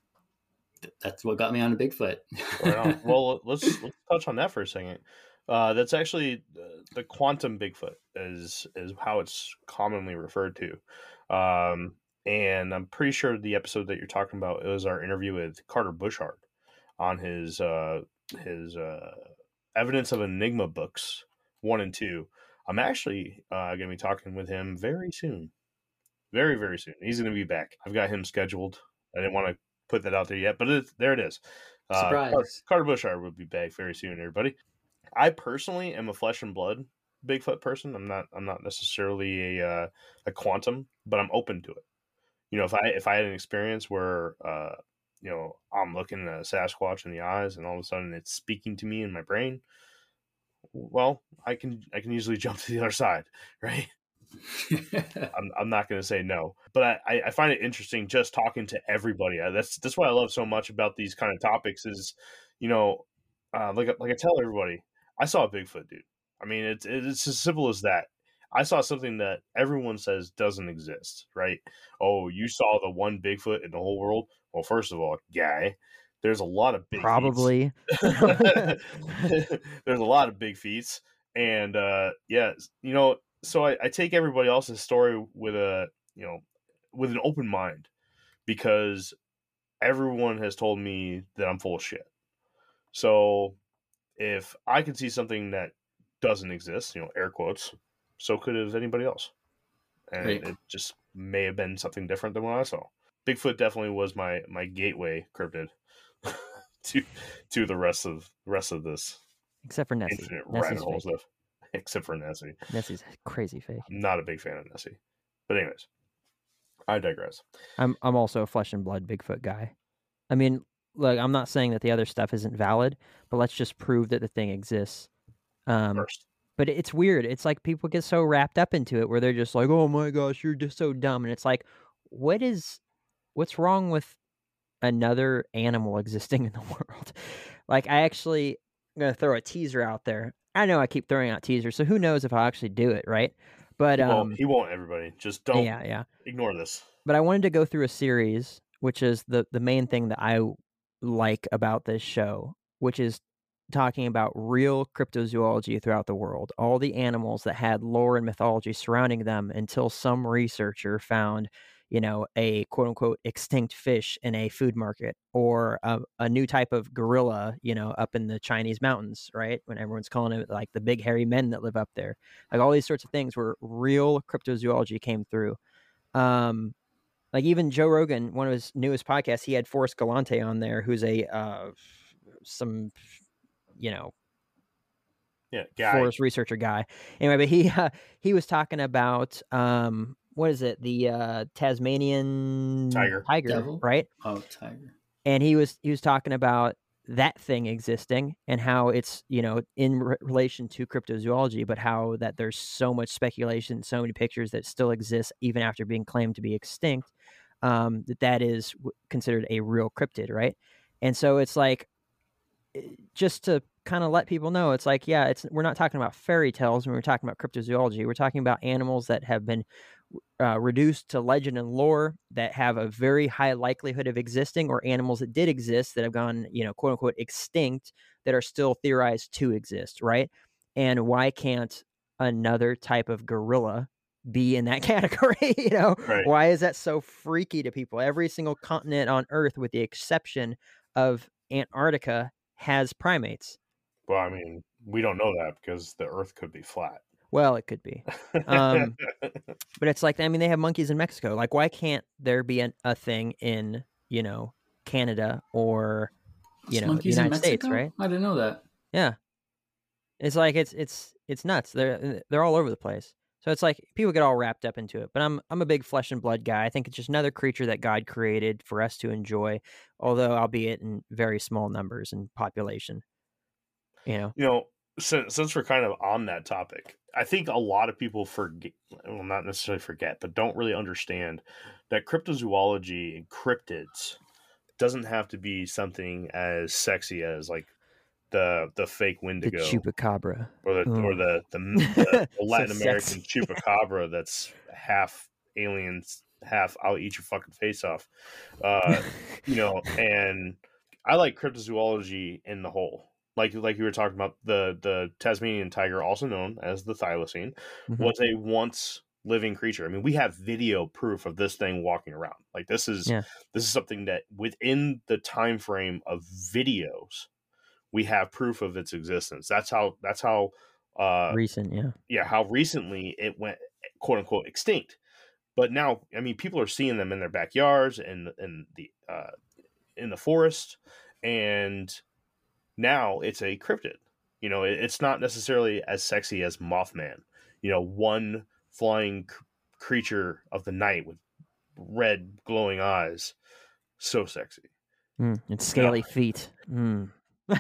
th- that's what got me onto Bigfoot. Right on. Well, let's let's touch on that for a second. Uh, that's actually uh, the quantum Bigfoot is is how it's commonly referred to, um, and I'm pretty sure the episode that you're talking about, it was our interview with Carter Bushard on his uh, his uh, Evidence of Enigma books one and two. I'm actually uh, going to be talking with him very soon, very very soon. He's going to be back. I've got him scheduled. I didn't want to put that out there yet, but it, there it is. Uh, Surprise! Carter, Carter Bushard will be back very soon, everybody. I personally am a flesh and blood Bigfoot person. I'm not. I'm not necessarily a uh, a quantum, but I'm open to it. You know, if I if I had an experience where uh, you know I'm looking at a Sasquatch in the eyes, and all of a sudden it's speaking to me in my brain, well, I can I can usually jump to the other side, right? I'm I'm not going to say no, but I, I find it interesting just talking to everybody. That's that's what I love so much about these kind of topics is, you know, uh, like like I tell everybody. I saw a Bigfoot, dude. I mean, it's it's as simple as that. I saw something that everyone says doesn't exist, right? Oh, you saw the one Bigfoot in the whole world? Well, first of all, guy, there's a lot of big Probably. there's a lot of big feats, and uh, yeah, you know. So I, I take everybody else's story with a you know with an open mind, because everyone has told me that I'm full of shit. So if I can see something that doesn't exist, you know, air quotes, so could have anybody else. And Right. it just may have been something different than what I saw. Bigfoot definitely was my my gateway cryptid to to the rest of rest of this Except for Nessie. infinite Nessie's rabbit hole fake. stuff. Except for Nessie. Nessie's crazy fake. I'm not a big fan of Nessie. But anyways, I digress. I'm I'm also a flesh and blood Bigfoot guy. I mean, look, I'm not saying that the other stuff isn't valid, but let's just prove that the thing exists. Um, First. but it's weird. It's like people get so wrapped up into it where they're just like, "Oh my gosh, you're just so dumb." And it's like, what is what's wrong with another animal existing in the world? Like, I actually I'm gonna throw a teaser out there. I know I keep throwing out teasers, so who knows if I'll actually do it, right? But He um, won't, he won't everybody. Just don't yeah, yeah. ignore this. But I wanted to go through a series, which is the the main thing that I like about this show, which is talking about real cryptozoology throughout the world, all the animals that had lore and mythology surrounding them until some researcher found, you know, a quote unquote extinct fish in a food market, or a, a new type of gorilla, you know, up in the Chinese mountains, right? When everyone's calling it like the big hairy men that live up there, like all these sorts of things where real cryptozoology came through. Um, like even Joe Rogan, one of his newest podcasts, he had Forrest Galante on there, who's a uh, some, you know, Yeah, guy. forest researcher guy. Anyway, but he uh, he was talking about um what is it? The uh Tasmanian Tiger. tiger, Devil? right? Oh, tiger. And he was he was talking about that thing existing and how it's, you know, in re- relation to cryptozoology, but how that there's so much speculation, so many pictures that still exist even after being claimed to be extinct, um, that that is w- considered a real cryptid, right? And so it's like, eh, just to kind of let people know, it's like, yeah, it's we're not talking about fairy tales when we're talking about cryptozoology. We're talking about animals that have been uh, reduced to legend and lore, that have a very high likelihood of existing, or animals that did exist that have gone, you know, quote unquote extinct, that are still theorized to exist, right? And why can't another type of gorilla be in that category? You know, Right. why is that so freaky to people? Every single continent on Earth, with the exception of Antarctica, has primates. Well, I mean, we don't know that because the Earth could be flat. Well, it could be. Um, but it's like, I mean, they have monkeys in Mexico. Like, why can't there be an, a thing in, you know, Canada or, you There's know, the monkeys in United States, Mexico? right? I didn't know that. Yeah. It's like, it's, it's, it's nuts. They're, they're all over the place. So it's like people get all wrapped up into it, but I'm, I'm a big flesh and blood guy. I think it's just another creature that God created for us to enjoy, although albeit in very small numbers and population, you know? You know, since, since we're kind of on that topic, I think a lot of people forget, well, not necessarily forget, but don't really understand that cryptozoology and cryptids doesn't have to be something as sexy as like the the fake The Wendigo chupacabra. or the or Ooh. the the, the, the So Latin American sexy. chupacabra that's half aliens, half I'll eat your fucking face off. Uh, you know, and I like cryptozoology in the whole. Like like you were talking about, the the Tasmanian tiger, also known as the thylacine, Mhm. was a once living creature. I mean, we have video proof of this thing walking around. Like this is Yeah. this is something that within the time frame of videos, we have proof of its existence. That's how that's how uh Recent, yeah. yeah, how recently it went quote unquote extinct. But now, I mean, people are seeing them in their backyards and in the uh in the forest, and now it's a cryptid. You know, it, it's not necessarily as sexy as Mothman. You know, one flying c- creature of the night with red glowing eyes, so sexy. Mm, and scaly feet. Mm.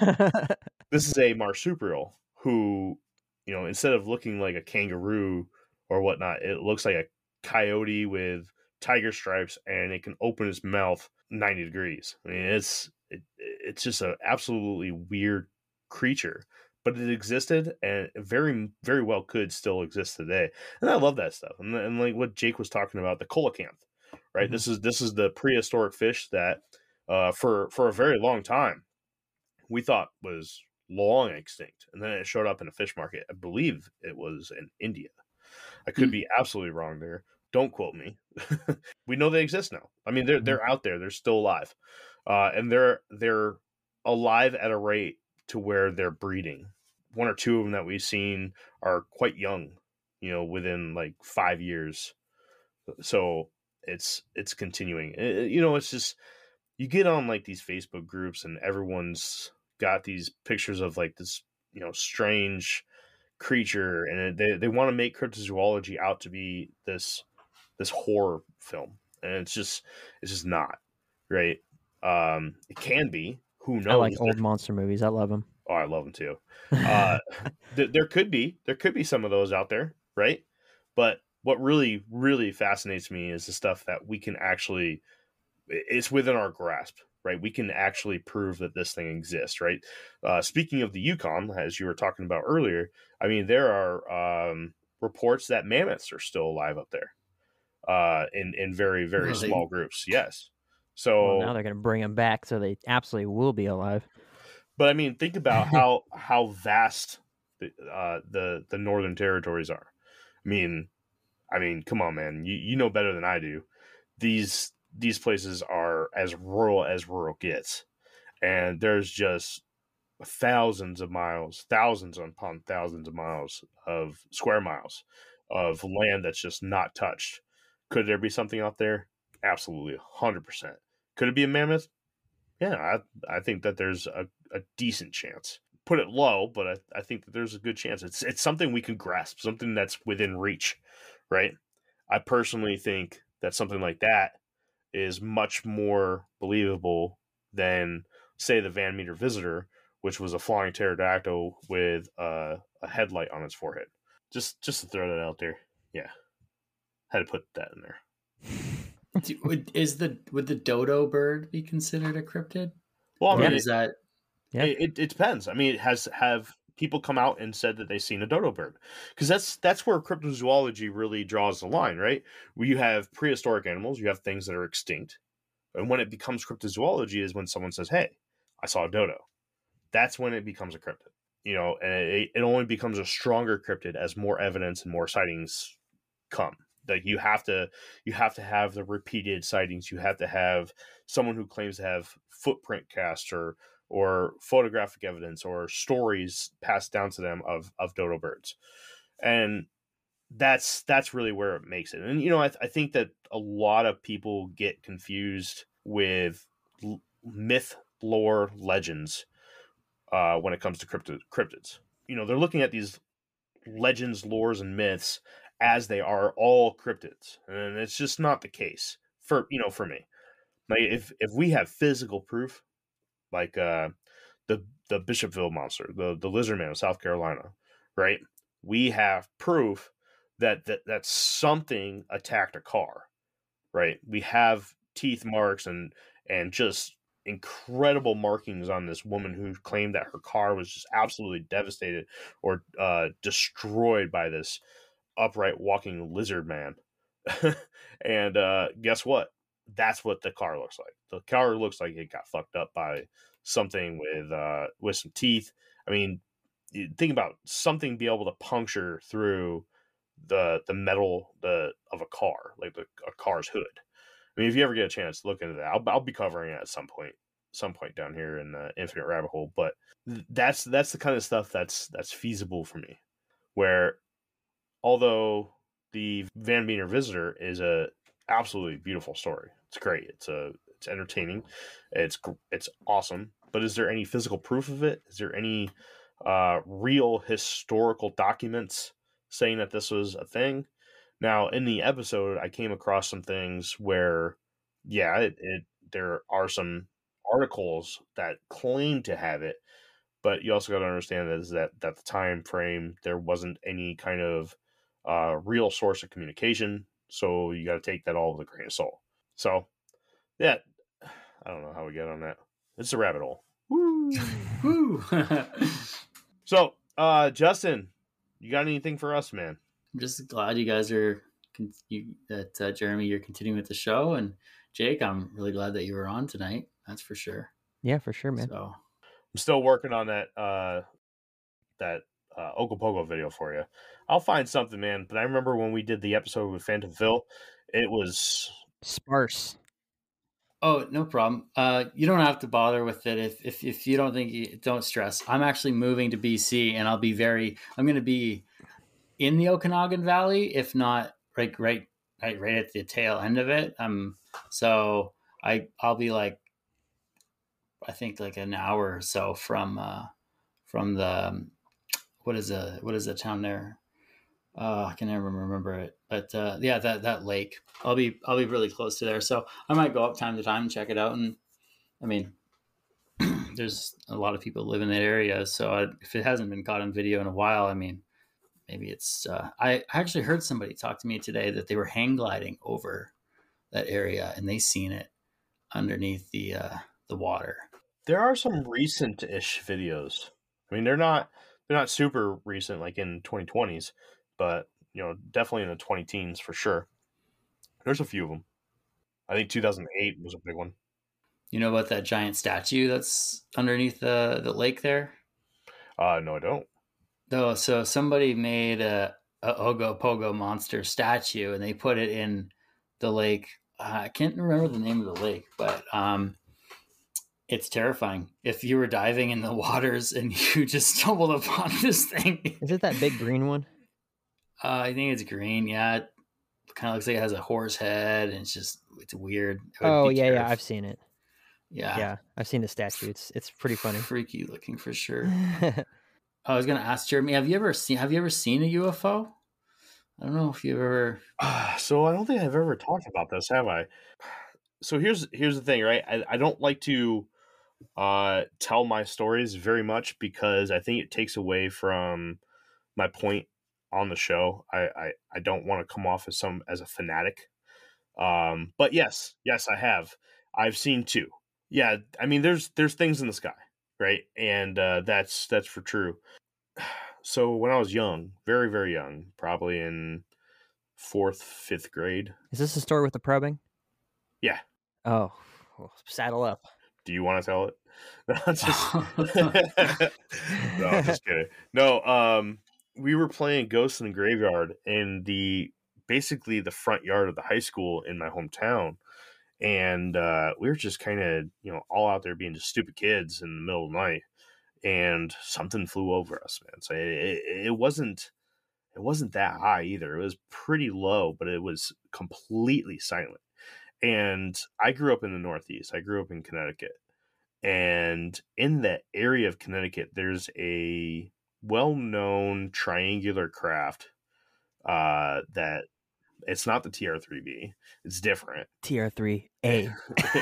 This is a marsupial who, you know, instead of looking like a kangaroo or whatnot, it looks like a coyote with tiger stripes, and it can open its mouth ninety degrees. I mean, it's it, it's just an absolutely weird creature, but it existed, and it very very well could still exist today. And I love that stuff. And, and like what Jake was talking about, the coelacanth, right? Mhm. This is this is the prehistoric fish that uh, for for a very long time we thought was long extinct, and then it showed up in a fish market. I believe it was in India. I could Hmm. be absolutely wrong there. Don't quote me. We know they exist now. I mean, they're Mhm. they're out there. They're still alive, uh, and they're they're alive at a rate to where they're breeding. One or two of them that we've seen are quite young. You know, within like five years. So it's it's continuing. It- you know, it's just you get on like these Facebook groups, and everyone's got these pictures of like this, you know, strange creature, and they they want to make cryptozoology out to be this this horror film, and it's just it's just not, right? Um, it can be. Who knows? I like There- old monster movies. I love them. oh, I love them too. Uh, th- there could be there could be some of those out there, right? But what really really fascinates me is the stuff that we can actually, it's within our grasp, right? We can actually prove that this thing exists, right? Uh, speaking of the Yukon, as you were talking about earlier, I mean, there are um, reports that mammoths are still alive up there, uh, in in very very Really? small groups. Yes. So, Well, now they're going to bring them back, so they absolutely will be alive. but I mean, think about how how vast the uh, the the Northern Territories are. I mean, I mean, come on, man, you you know better than I do. these these places are as rural as rural gets, and there's just thousands of miles, thousands upon thousands of miles of square miles of land that's just not touched. Could there be something out there? Absolutely, one hundred percent. Could it be a mammoth? Yeah, I, I think that there's a, a decent chance. Put it low, but I, I think that there's a good chance. It's it's something we can grasp, something that's within reach, right? I personally think that something like that is much more believable than, say, the Van Meter Visitor, which was a flying pterodactyl with uh, a headlight on its forehead. Just just to throw that out there. Yeah. Had to put that in there. Do, would, is the would the dodo bird be considered a cryptid? Well, I Or mean, is it, that Yeah. it, it, it depends. I mean, it has have people come out and said that they've seen a dodo bird, because that's that's where cryptozoology really draws the line, right? Where you have prehistoric animals, you have things that are extinct, and when it becomes cryptozoology is when someone says, "Hey, I saw a dodo." That's when it becomes a cryptid, you know, and it, it only becomes a stronger cryptid as more evidence and more sightings come. Like you have to, you have to have the repeated sightings. You have to have someone who claims to have footprint casts or or photographic evidence or stories passed down to them of of dodo birds, and that's that's really where it makes it. And you know, I, th- I think that a lot of people get confused with l- myth, lore, legends uh, when it comes to cryptid, cryptids. You know, they're looking at these legends, lores, and myths as they are all cryptids, and it's just not the case for you know for me. Like if if we have physical proof, like uh, the the Bishopville monster, the the lizard man of South Carolina, right? We have proof that that that something attacked a car, right? We have teeth marks and and just incredible markings on this woman who claimed that her car was just absolutely devastated or uh, destroyed by this upright walking lizard man. And uh, guess what? That's what the car looks like. The car looks like it got fucked up by something with uh, with some teeth. I mean, think about something be able to puncture through the the metal the of a car, like the a car's hood. I mean, if you ever get a chance to look into that, I'll, I'll be covering it at some point, some point down here in the Infinite Rabbit Hole. But that's that's the kind of stuff that's that's feasible for me. Where, although the Van Meter Visitor is a absolutely beautiful story, it's great. It's a it's entertaining. It's it's awesome. But is there any physical proof of it? Is there any uh, real historical documents saying that this was a thing? Now, in the episode, I came across some things where, yeah, it, it there are some articles that claim to have it, but you also got to understand that is that that the time frame there wasn't any kind of uh, real source of communication, so you got to take that all with a grain of salt. So, yeah, I don't know how we get on that. It's a rabbit hole. Woo. Woo. I'm So, uh, Justin, you got anything for us, man? just glad you guys are con- you, that uh, Jeremy, you're continuing with the show, and Jake, I'm really glad that you were on tonight. That's for sure. Yeah, for sure, man. So I'm still working on that uh, that uh, Ogopogo video for you. I'll find something, man. But I remember when we did the episode with Phantom Phil, it was Sparse. Oh, no problem. Uh, you don't have to bother with it if if, if you don't think you don't stress. I'm actually moving to B C, and I'll be very. I'm going to be in the Okanagan Valley, if not right, right, right, right at the tail end of it. Um, so I I'll be like, I think like an hour or so from uh from the um, what is a what is the town there? Uh, I can never remember it, but uh, yeah, that that lake. I'll be I'll be really close to there, so I might go up time to time and check it out. And I mean, there's a lot of people live in that area, so I, if it hasn't been caught on video in a while, I mean, maybe it's. Uh, I actually heard somebody talk to me today that they were hang gliding over that area and they seen it underneath the uh, the water. there are some recent-ish videos. I mean, they're not they're not super recent, like in twenty twenties, but you know, definitely in the twenty teens for sure. There's a few of them. I think two thousand eight was a big one. You know about that giant statue that's underneath the the lake there? Uh, no, I don't. No, so somebody made a, a Ogopogo monster statue and they put it in the lake I can't remember the name of the lake, but um, it's terrifying. If you were diving in the waters and you just stumbled upon this thing, Is it that big green one? uh, I think it's green. Yeah, it kind of looks like it has a horse head, and it's just it's weird. I would Oh be yeah, yeah, caref- I've seen it. yeah, Yeah, I've seen the statue. It's it's pretty funny. freaky looking for sure. I was gonna ask Jeremy, have you ever seen have you ever seen a U F O? I don't know if you've ever. Ah, so I don't think I've ever talked about this, have I? So here's here's the thing, right? I, I don't like to uh, tell my stories very much because I think it takes away from my point on the show. I I, I don't want to come off as some as a fanatic. Um, but yes, yes, I have. I've seen two. Yeah, I mean, there's there's things in the sky, right? And uh, that's that's for true. So when I was young, very very young, probably in fourth, fifth grade. Is this the story with the probing? Yeah. Oh, well, saddle up. Do you want to tell it? No, I'm just, no, I'm just kidding. No, um, we were playing Ghosts in the Graveyard in the basically the front yard of the high school in my hometown, and uh, we were just kind of you know all out there being just stupid kids in the middle of the night, and something flew over us, man. So it, it, it wasn't it wasn't that high either. It was pretty low, but it was completely silent. And I grew up in the Northeast. I grew up in Connecticut. And in that area of Connecticut, there's a well-known triangular craft uh, that it's not the T R three B. It's different. T R three A.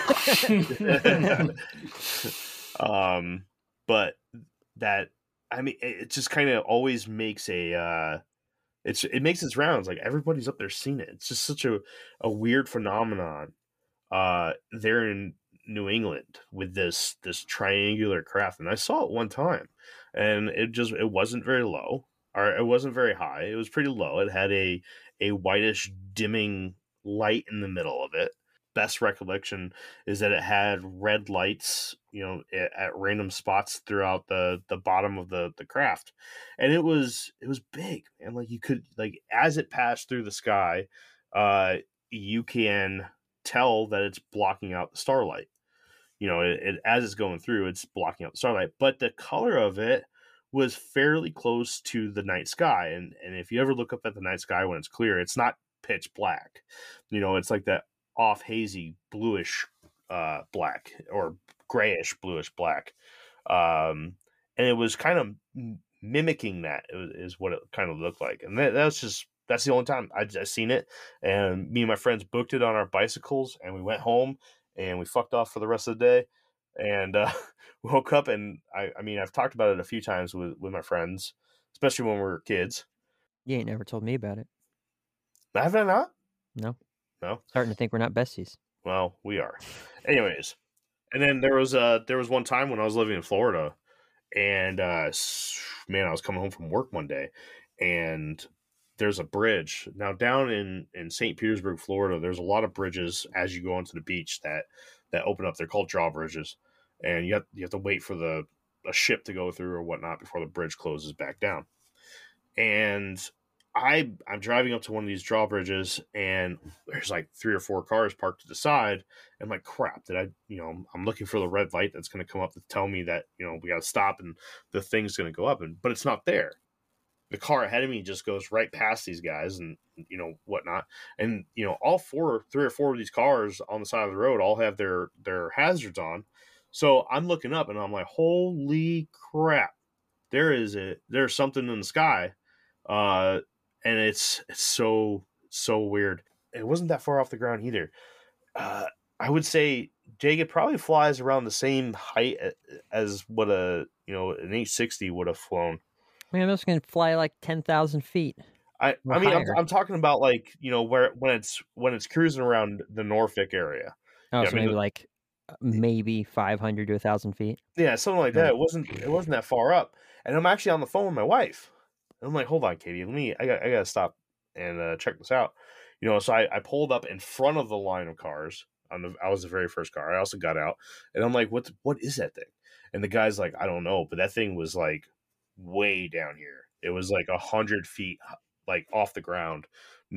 um, but that, I mean, it just kind of always makes a, uh, it's it makes its rounds. Like everybody's up there seeing it. It's just such a, a weird phenomenon uh, there in New England with this this triangular craft. And I saw it one time, and it just it wasn't very low, or it wasn't very high. It was pretty low. It had a a whitish dimming light in the middle of it. Best recollection is that it had red lights, you know, at, at random spots throughout the the bottom of the the craft, and it was it was big, and like you could like as it passed through the sky, uh, you can tell that it's blocking out the starlight. You know, it, it as it's going through, it's blocking out the starlight, but the color of it was fairly close to the night sky, and and if you ever look up at the night sky when it's clear, it's not pitch black. You know, it's like that off hazy bluish uh black or grayish bluish black, um and it was kind of mimicking that is what it kind of looked like. And that, that was just that's the only time I, I seen it. And me and my friends booked it on our bicycles, and we went home and we fucked off for the rest of the day, and uh woke up, and I, I mean I've talked about it a few times with, with my friends, especially when we were kids. You ain't never told me about it. Have I not? No. No? Starting to think we're not besties. Well, we are. Anyways, and then there was uh there was one time when I was living in Florida, and uh man, I was coming home from work one day, and there's a bridge. Now down in in Saint Petersburg, Florida, there's a lot of bridges as you go onto the beach that that open up. They're called drawbridges, and you have you have to wait for the a ship to go through or whatnot before the bridge closes back down. And I, I'm driving up to one of these drawbridges, and there's like three or four cars parked to the side. And I'm like, crap, did I, you know, I'm looking for the red light that's going to come up to tell me that, you know, we got to stop and the thing's going to go up. And, but it's not there. The car ahead of me just goes right past these guys and, you know, whatnot. And, you know, all four, three or four of these cars on the side of the road all have their, their hazards on. So I'm looking up and I'm like, holy crap, there is a, there's something in the sky. Uh, And it's it's so so weird. It wasn't that far off the ground either. Uh, I would say, Jake, it probably flies around the same height as what a you know an H sixty would have flown. Man, those can fly like ten thousand feet. I Or I mean, I'm, higher. I'm talking about like you know where when it's when it's cruising around the Norfolk area. Oh, Yeah, so I mean, maybe the- like uh, maybe five hundred to a thousand feet. Yeah, something like that. It wasn't it wasn't that far up. And I'm actually on the phone with my wife. And I'm like, hold on, Katie, let me I got I gotta stop and uh, check this out. You know, so I, I pulled up in front of the line of cars. On the, I was the very first car. I also got out, and I'm like, what the, what is that thing? And the guy's like, I don't know, but that thing was like way down here. It was like a hundred feet like off the ground, not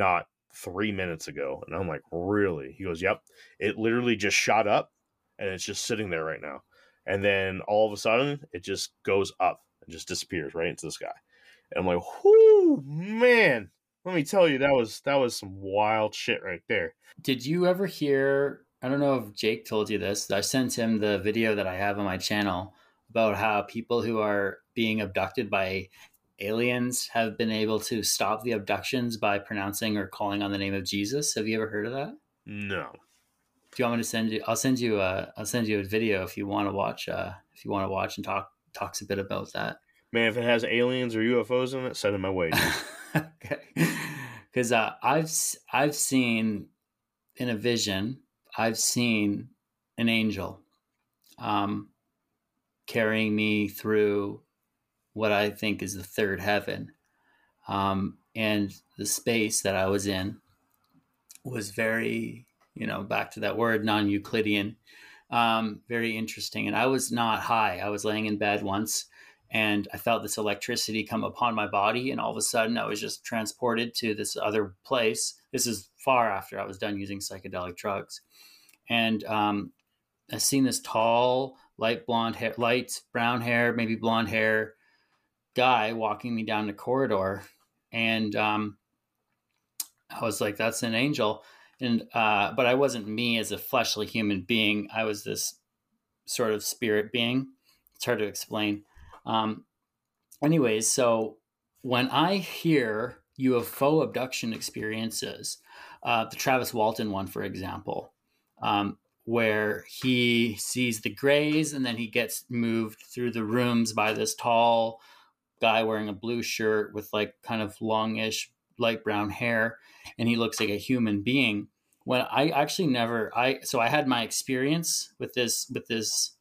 three minutes ago. And I'm like, really? He goes, yep. It literally just shot up and it's just sitting there right now. And then all of a sudden it just goes up and just disappears right into the sky. And I'm like, whoo, man. Let me tell you, that was that was some wild shit right there. Did you ever hear, I don't know if Jake told you this, I sent him the video that I have on my channel about how people who are being abducted by aliens have been able to stop the abductions by pronouncing or calling on the name of Jesus. Have you ever heard of that? No. Do you want me to send you? I'll send you a. I'll send you a video if you want to watch. Uh, if you want to watch and talk talks a bit about that. Man, if it has aliens or U F Os in it, send it my way. Okay, because uh, I've I've seen in a vision, I've seen an angel, um, carrying me through what I think is the third heaven. Um, and the space that I was in was very, you know, back to that word, non-Euclidean, um, very interesting. And I was not high. I was laying in bed once and I felt this electricity come upon my body. And all of a sudden I was just transported to this other place. This is far after I was done using psychedelic drugs. And um, I seen this tall, light blonde hair, light brown hair, maybe blonde hair, guy walking me down the corridor. And um, I was like, that's an angel. And, uh, but I wasn't me as a fleshly human being. I was this sort of spirit being. It's hard to explain. Um, anyways, so when I hear U F O abduction experiences, uh, the Travis Walton one, for example, um, where he sees the grays and then he gets moved through the rooms by this tall guy wearing a blue shirt with like kind of longish light brown hair, and he looks like a human being. When I actually never, I so I had my experience with this with this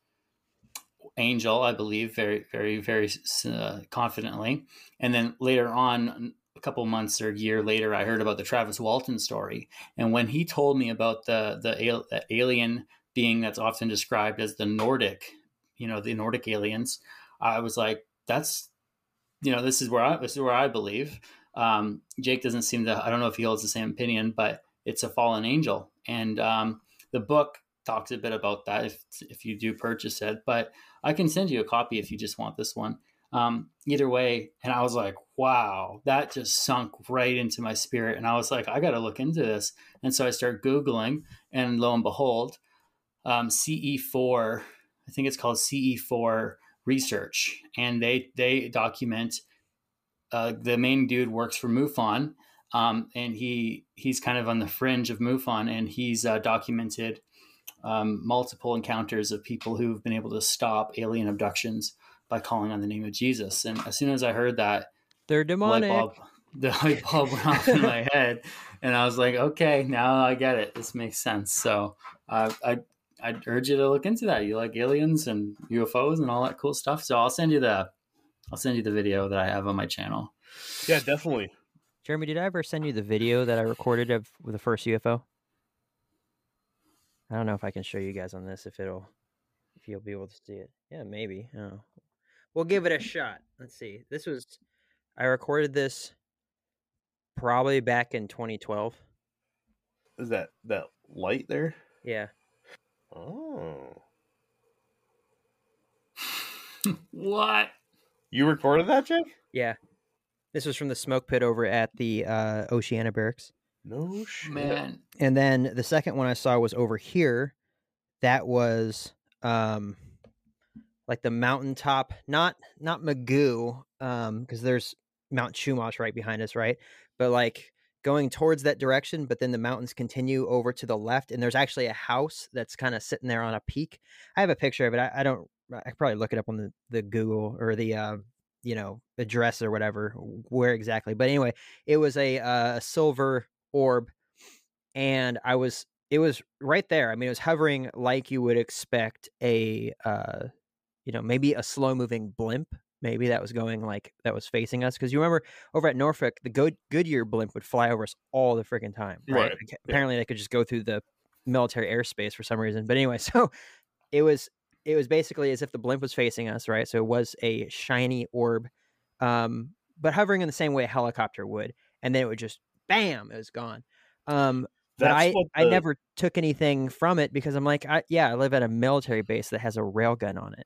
angel, I believe, very very very uh, confidently, and then later on, a couple months or a year later, I heard about the Travis Walton story, and when he told me about the the, the alien being that's often described as the Nordic, you know, the Nordic aliens, I was like, that's, you know, this is where I, this is where I believe. Um, Jake doesn't seem to, I don't know if he holds the same opinion, but it's a fallen angel. And um, the book talks a bit about that if, if you do purchase it, but I can send you a copy if you just want this one. Um, either way. And I was like, wow, that just sunk right into my spirit. And I was like, I got to look into this. And so I started Googling, and lo and behold, um, C E four, I think it's called C E four research. And they, they document, uh, the main dude works for MUFON. Um, and he, he's kind of on the fringe of MUFON, and he's uh, documented um, multiple encounters of people who've been able to stop alien abductions by calling on the name of Jesus. And as soon as I heard that, they're demonic. light bulb, the light bulb went off in my head, and I was like, okay, now I get it. This makes sense. So uh, I, I'd urge you to look into that. You like aliens and U F Os and all that cool stuff. So I'll send you the, I'll send you the video that I have on my channel. Yeah, definitely. Jeremy, did I ever send you the video that I recorded of the first U F O? I don't know if I can show you guys on this, if it'll, if you'll be able to see it. Yeah, maybe. Oh. We'll give it a shot. Let's see. This was, I recorded this probably back in twenty twelve. Is that that light there? Yeah. Oh. What? You recorded that, Jake? Yeah. This was from the smoke pit over at the uh, Oceana Barracks. No shit. Man. And then the second one I saw was over here. That was um, like the mountaintop, not not Magoo, um, because there's Mount Chumash right behind us, right? But like going towards that direction, but then the mountains continue over to the left, and there's actually a house that's kind of sitting there on a peak. I have a picture of it. I, I don't. I could probably look it up on the the Google or the uh, you know, address or whatever, where exactly. But anyway, it was a, uh, a silver orb, and I was, it was right there. I mean, it was hovering like you would expect a, uh, you know, maybe a slow moving blimp, maybe that was going like, that was facing us. Cause you remember over at Norfolk, the Good Goodyear blimp would fly over us all the freaking time. Right. Right. Like, apparently they could just go through the military airspace for some reason. But anyway, so it was, it was basically as if the blimp was facing us, right? So it was a shiny orb, um, but hovering in the same way a helicopter would. And then it would just, bam, it was gone. Um, but That's I what I the never took anything from it because I'm like, I yeah, I live at a military base that has a railgun on it.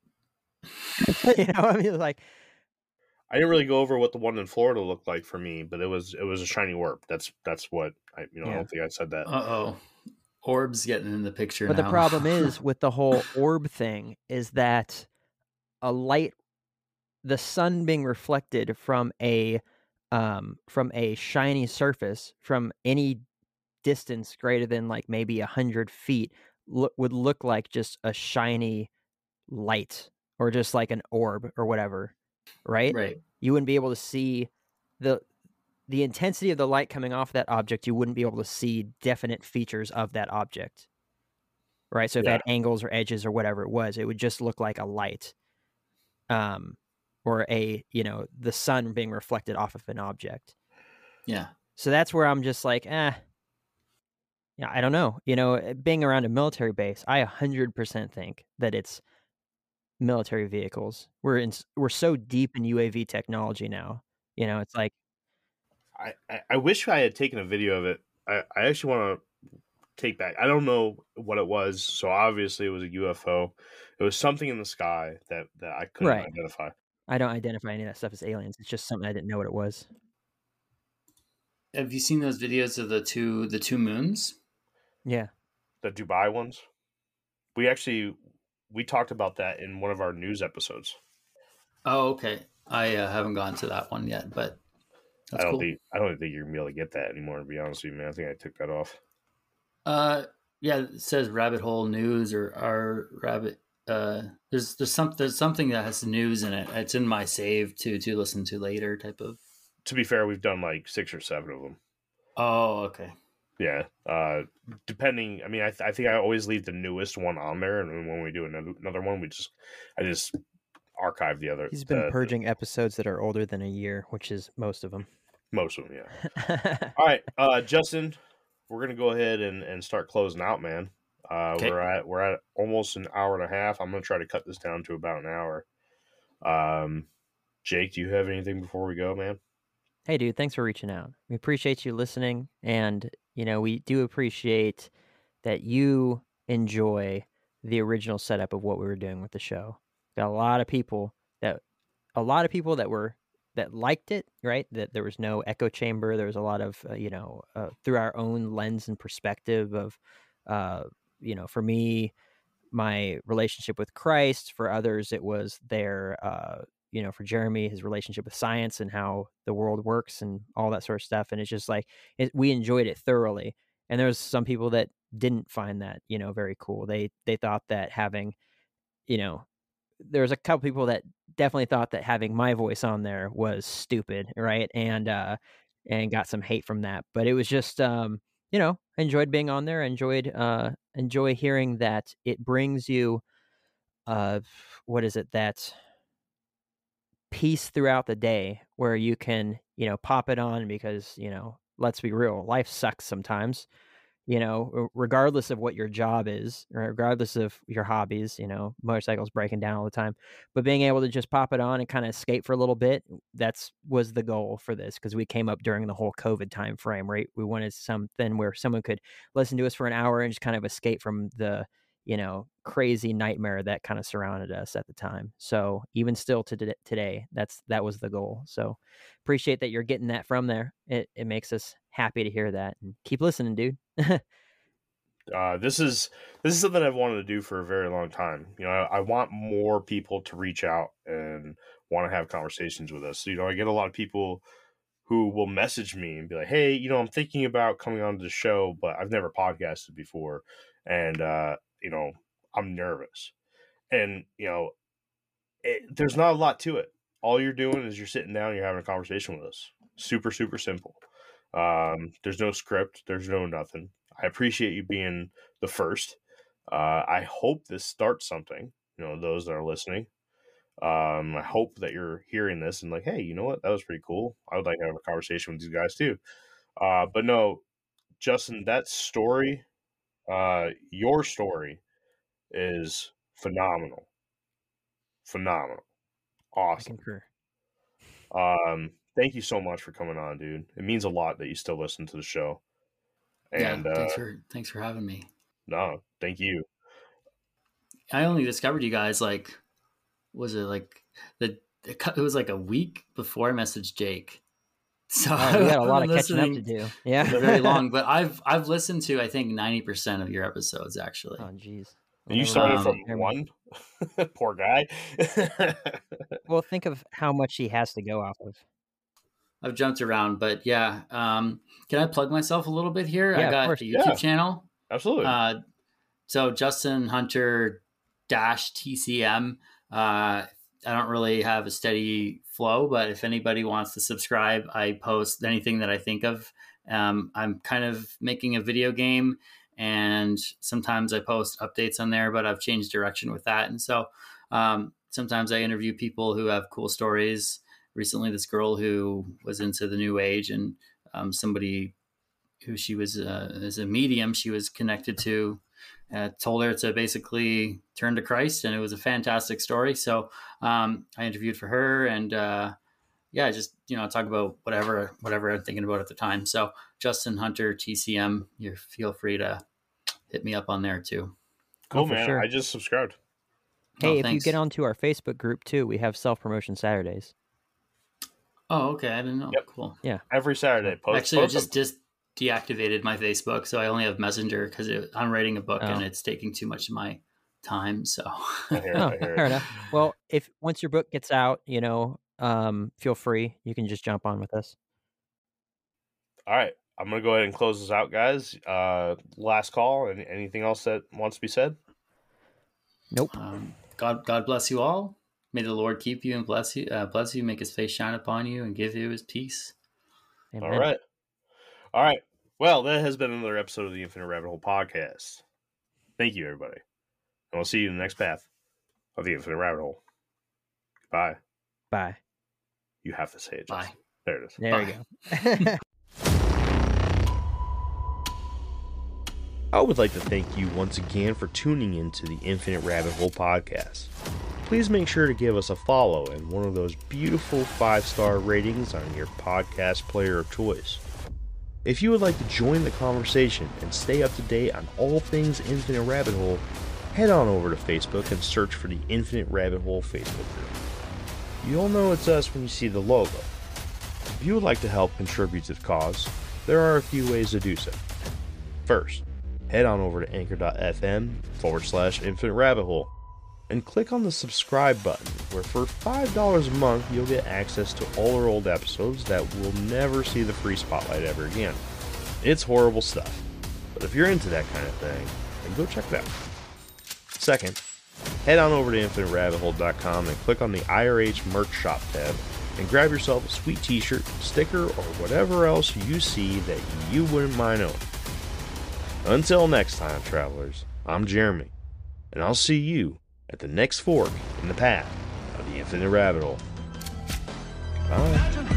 You know what I mean? Like, I didn't really go over what the one in Florida looked like for me, but it was it was a shiny orb. That's that's what I you know I yeah. don't think I said that. Uh oh. Orb's getting in the picture But now. the problem is with the whole orb thing is that a light, the sun being reflected from a um from a shiny surface from any distance greater than like maybe a hundred feet look, would look like just a shiny light or just like an orb or whatever, right? Right. You wouldn't be able to see the the intensity of the light coming off that object. You wouldn't be able to see definite features of that object, right? So if it Yeah. had angles or edges or whatever it was, it would just look like a light, um, or a you know the sun being reflected off of an object. Yeah. So that's where I'm just like, eh. Yeah, I don't know. You know, being around a military base, I one hundred percent think that it's military vehicles. We're in we're so deep in U A V technology now. You know, it's like I, I, I wish I had taken a video of it. I, I actually want to take back. I don't know what it was. So obviously it was a U F O. It was something in the sky that, that I couldn't right. identify. I don't identify any of that stuff as aliens. It's just something I didn't know what it was. Have you seen those videos of the two the two moons? Yeah. The Dubai ones. We actually we talked about that in one of our news episodes. Oh, okay. I uh, haven't gone to that one yet, but that's I don't cool. think I don't think you're gonna be able to get that anymore. To be honest with you, man, I think I took that off. Uh, yeah, it says Rabbit Hole News or our Rabbit. Uh, there's there's some there's something that has news in it. It's in my save to to listen to later type of. To be fair, we've done like six or seven of them. Oh, okay. Yeah. Uh, depending, I mean, I, th- I think I always leave the newest one on there, and when we do another another one, we just I just archive the other. He's been the, purging episodes that are older than a year, which is most of them. Most of them, yeah. All right, uh, Justin, we're gonna go ahead and, and start closing out, man. Uh, Okay. We're at we're at almost an hour and a half. I'm gonna try to cut this down to about an hour. Um, Jake, do you have anything before we go, man? Hey, dude, thanks for reaching out. We appreciate you listening. And, you know, we do appreciate that you enjoy the original setup of what we were doing with the show. Got a lot of people that, a lot of people that were, that liked it, right? That there was no echo chamber. There was a lot of, uh, you know, uh, through our own lens and perspective of, uh, you know, for me, my relationship with Christ. For others, it was their, uh, you know, for Jeremy, his relationship with science and how the world works and all that sort of stuff. And it's just like, it, we enjoyed it thoroughly. And there's some people that didn't find that, you know, very cool. They, they thought that having, you know, there's a couple people that definitely thought that having my voice on there was stupid. Right. And, uh, and got some hate from that, but it was just, um, you know, enjoyed being on there, enjoyed, uh, enjoy hearing that it brings you, uh, what is it that, peace throughout the day where you can, you know, pop it on because, you know, let's be real, life sucks sometimes, you know, r- regardless of what your job is, or regardless of your hobbies, you know, motorcycles breaking down all the time, but being able to just pop it on and kind of escape for a little bit, that's was the goal for this because we came up during the whole COVID time frame, right? We wanted something where someone could listen to us for an hour and just kind of escape from the, you know, crazy nightmare that kind of surrounded us at the time. So even still to d- today, that's that was the goal. So appreciate that you're getting that from there. It it makes us happy to hear that, and keep listening, dude. Uh, this is this is something I've wanted to do for a very long time. You know, I, I want more people to reach out and want to have conversations with us. So, you know, I get a lot of people who will message me and be like, "Hey, you know, I'm thinking about coming on to the show, but I've never podcasted before, and uh, you know, I'm nervous." And you know, it, there's not a lot to it. All you're doing is you're sitting down and you're having a conversation with us. Super, super simple. Um, there's no script. There's no nothing. I appreciate you being the first. Uh, I hope this starts something. You know, those that are listening. Um, I hope that you're hearing this and like, hey, you know what? That was pretty cool. I would like to have a conversation with these guys too. Uh, but no, Justin, that story, uh, your story is phenomenal. Phenomenal. I Awesome. concur. Um, thank you so much for coming on, dude. It means a lot that you still listen to the show. And yeah, thanks uh, for thanks for having me. no, thank you. I only discovered you guys like, was it like the it was like a week before I messaged Jake. So Oh, we got a lot I've of been catching up to listening do. Yeah. very long, but I've I've listened to I think ninety percent of your episodes actually. Oh, jeez. And you Whatever started we from do, Jeremy. one? Poor guy. Well, think of how much he has to go off of. I've jumped around, but yeah. Um, can I plug myself a little bit here? Yeah, I of got course. a YouTube Yeah. channel. Absolutely. Uh, so Justin Hunter dash T C M. Uh, I don't really have a steady flow, but if anybody wants to subscribe, I post anything that I think of. Um, I'm kind of making a video game, and sometimes I post updates on there, but I've changed direction with that. And so um, sometimes I interview people who have cool stories. Recently, this girl who was into the new age, and um, somebody who she was uh, as a medium she was connected to uh, told her to basically turn to Christ, and it was a fantastic story. So um, I interviewed for her, and uh, yeah, just you know talk about whatever whatever I'm thinking about at the time. So Justin Hunter T C M, you feel free to hit me up on there too. Cool, Oh, for man. sure. I just subscribed. Hey, Oh, if you thanks. get onto our Facebook group too, we have self promotion Saturdays. Oh, okay, I didn't know. Yep. Cool. Every Saturday. Post, Actually, post I just just deactivated my Facebook, so I only have Messenger because I'm writing a book Oh. and it's taking too much of my time. So I hear it, Oh, I hear fair it. enough. Well, if once your book gets out, you know, um, feel free. You can just jump on with us. All right. I'm going to go ahead and close this out, guys. Uh, last call. Any, anything else that wants to be said? Nope. um, God God bless you all. May the Lord keep you and bless you, uh, bless you, make His face shine upon you, and give you His peace. Amen. All right. All right. Well, that has been another episode of the Infinite Rabbit Hole podcast. Thank you, everybody. And we'll see you in the next path of the Infinite Rabbit Hole. Goodbye. Bye. You have to say it, Bye. Justin. There it is. There Bye. you go. I would like to thank you once again for tuning in to the Infinite Rabbit Hole podcast. Please make sure to give us a follow and one of those beautiful five-star ratings on your podcast player of choice. If you would like to join the conversation and stay up to date on all things Infinite Rabbit Hole, head on over to Facebook and search for the Infinite Rabbit Hole Facebook group. You'll know it's us when you see the logo. If you would like to help contribute to the cause, there are a few ways to do so. First, head on over to anchor.fm forward slash infinite rabbit hole and click on the subscribe button, where for five dollars a month you'll get access to all our old episodes that will never see the free spotlight ever again. It's horrible stuff, but if you're into that kind of thing, then go check it out. Second, head on over to infinite rabbit hole dot com and click on the I R H merch shop tab and grab yourself a sweet t-shirt, sticker, or whatever else you see that you wouldn't mind owning. Until next time, travelers, I'm Jeremy, and I'll see you at the next fork in the path of the Infinite Rabbit Hole. Bye. Imagine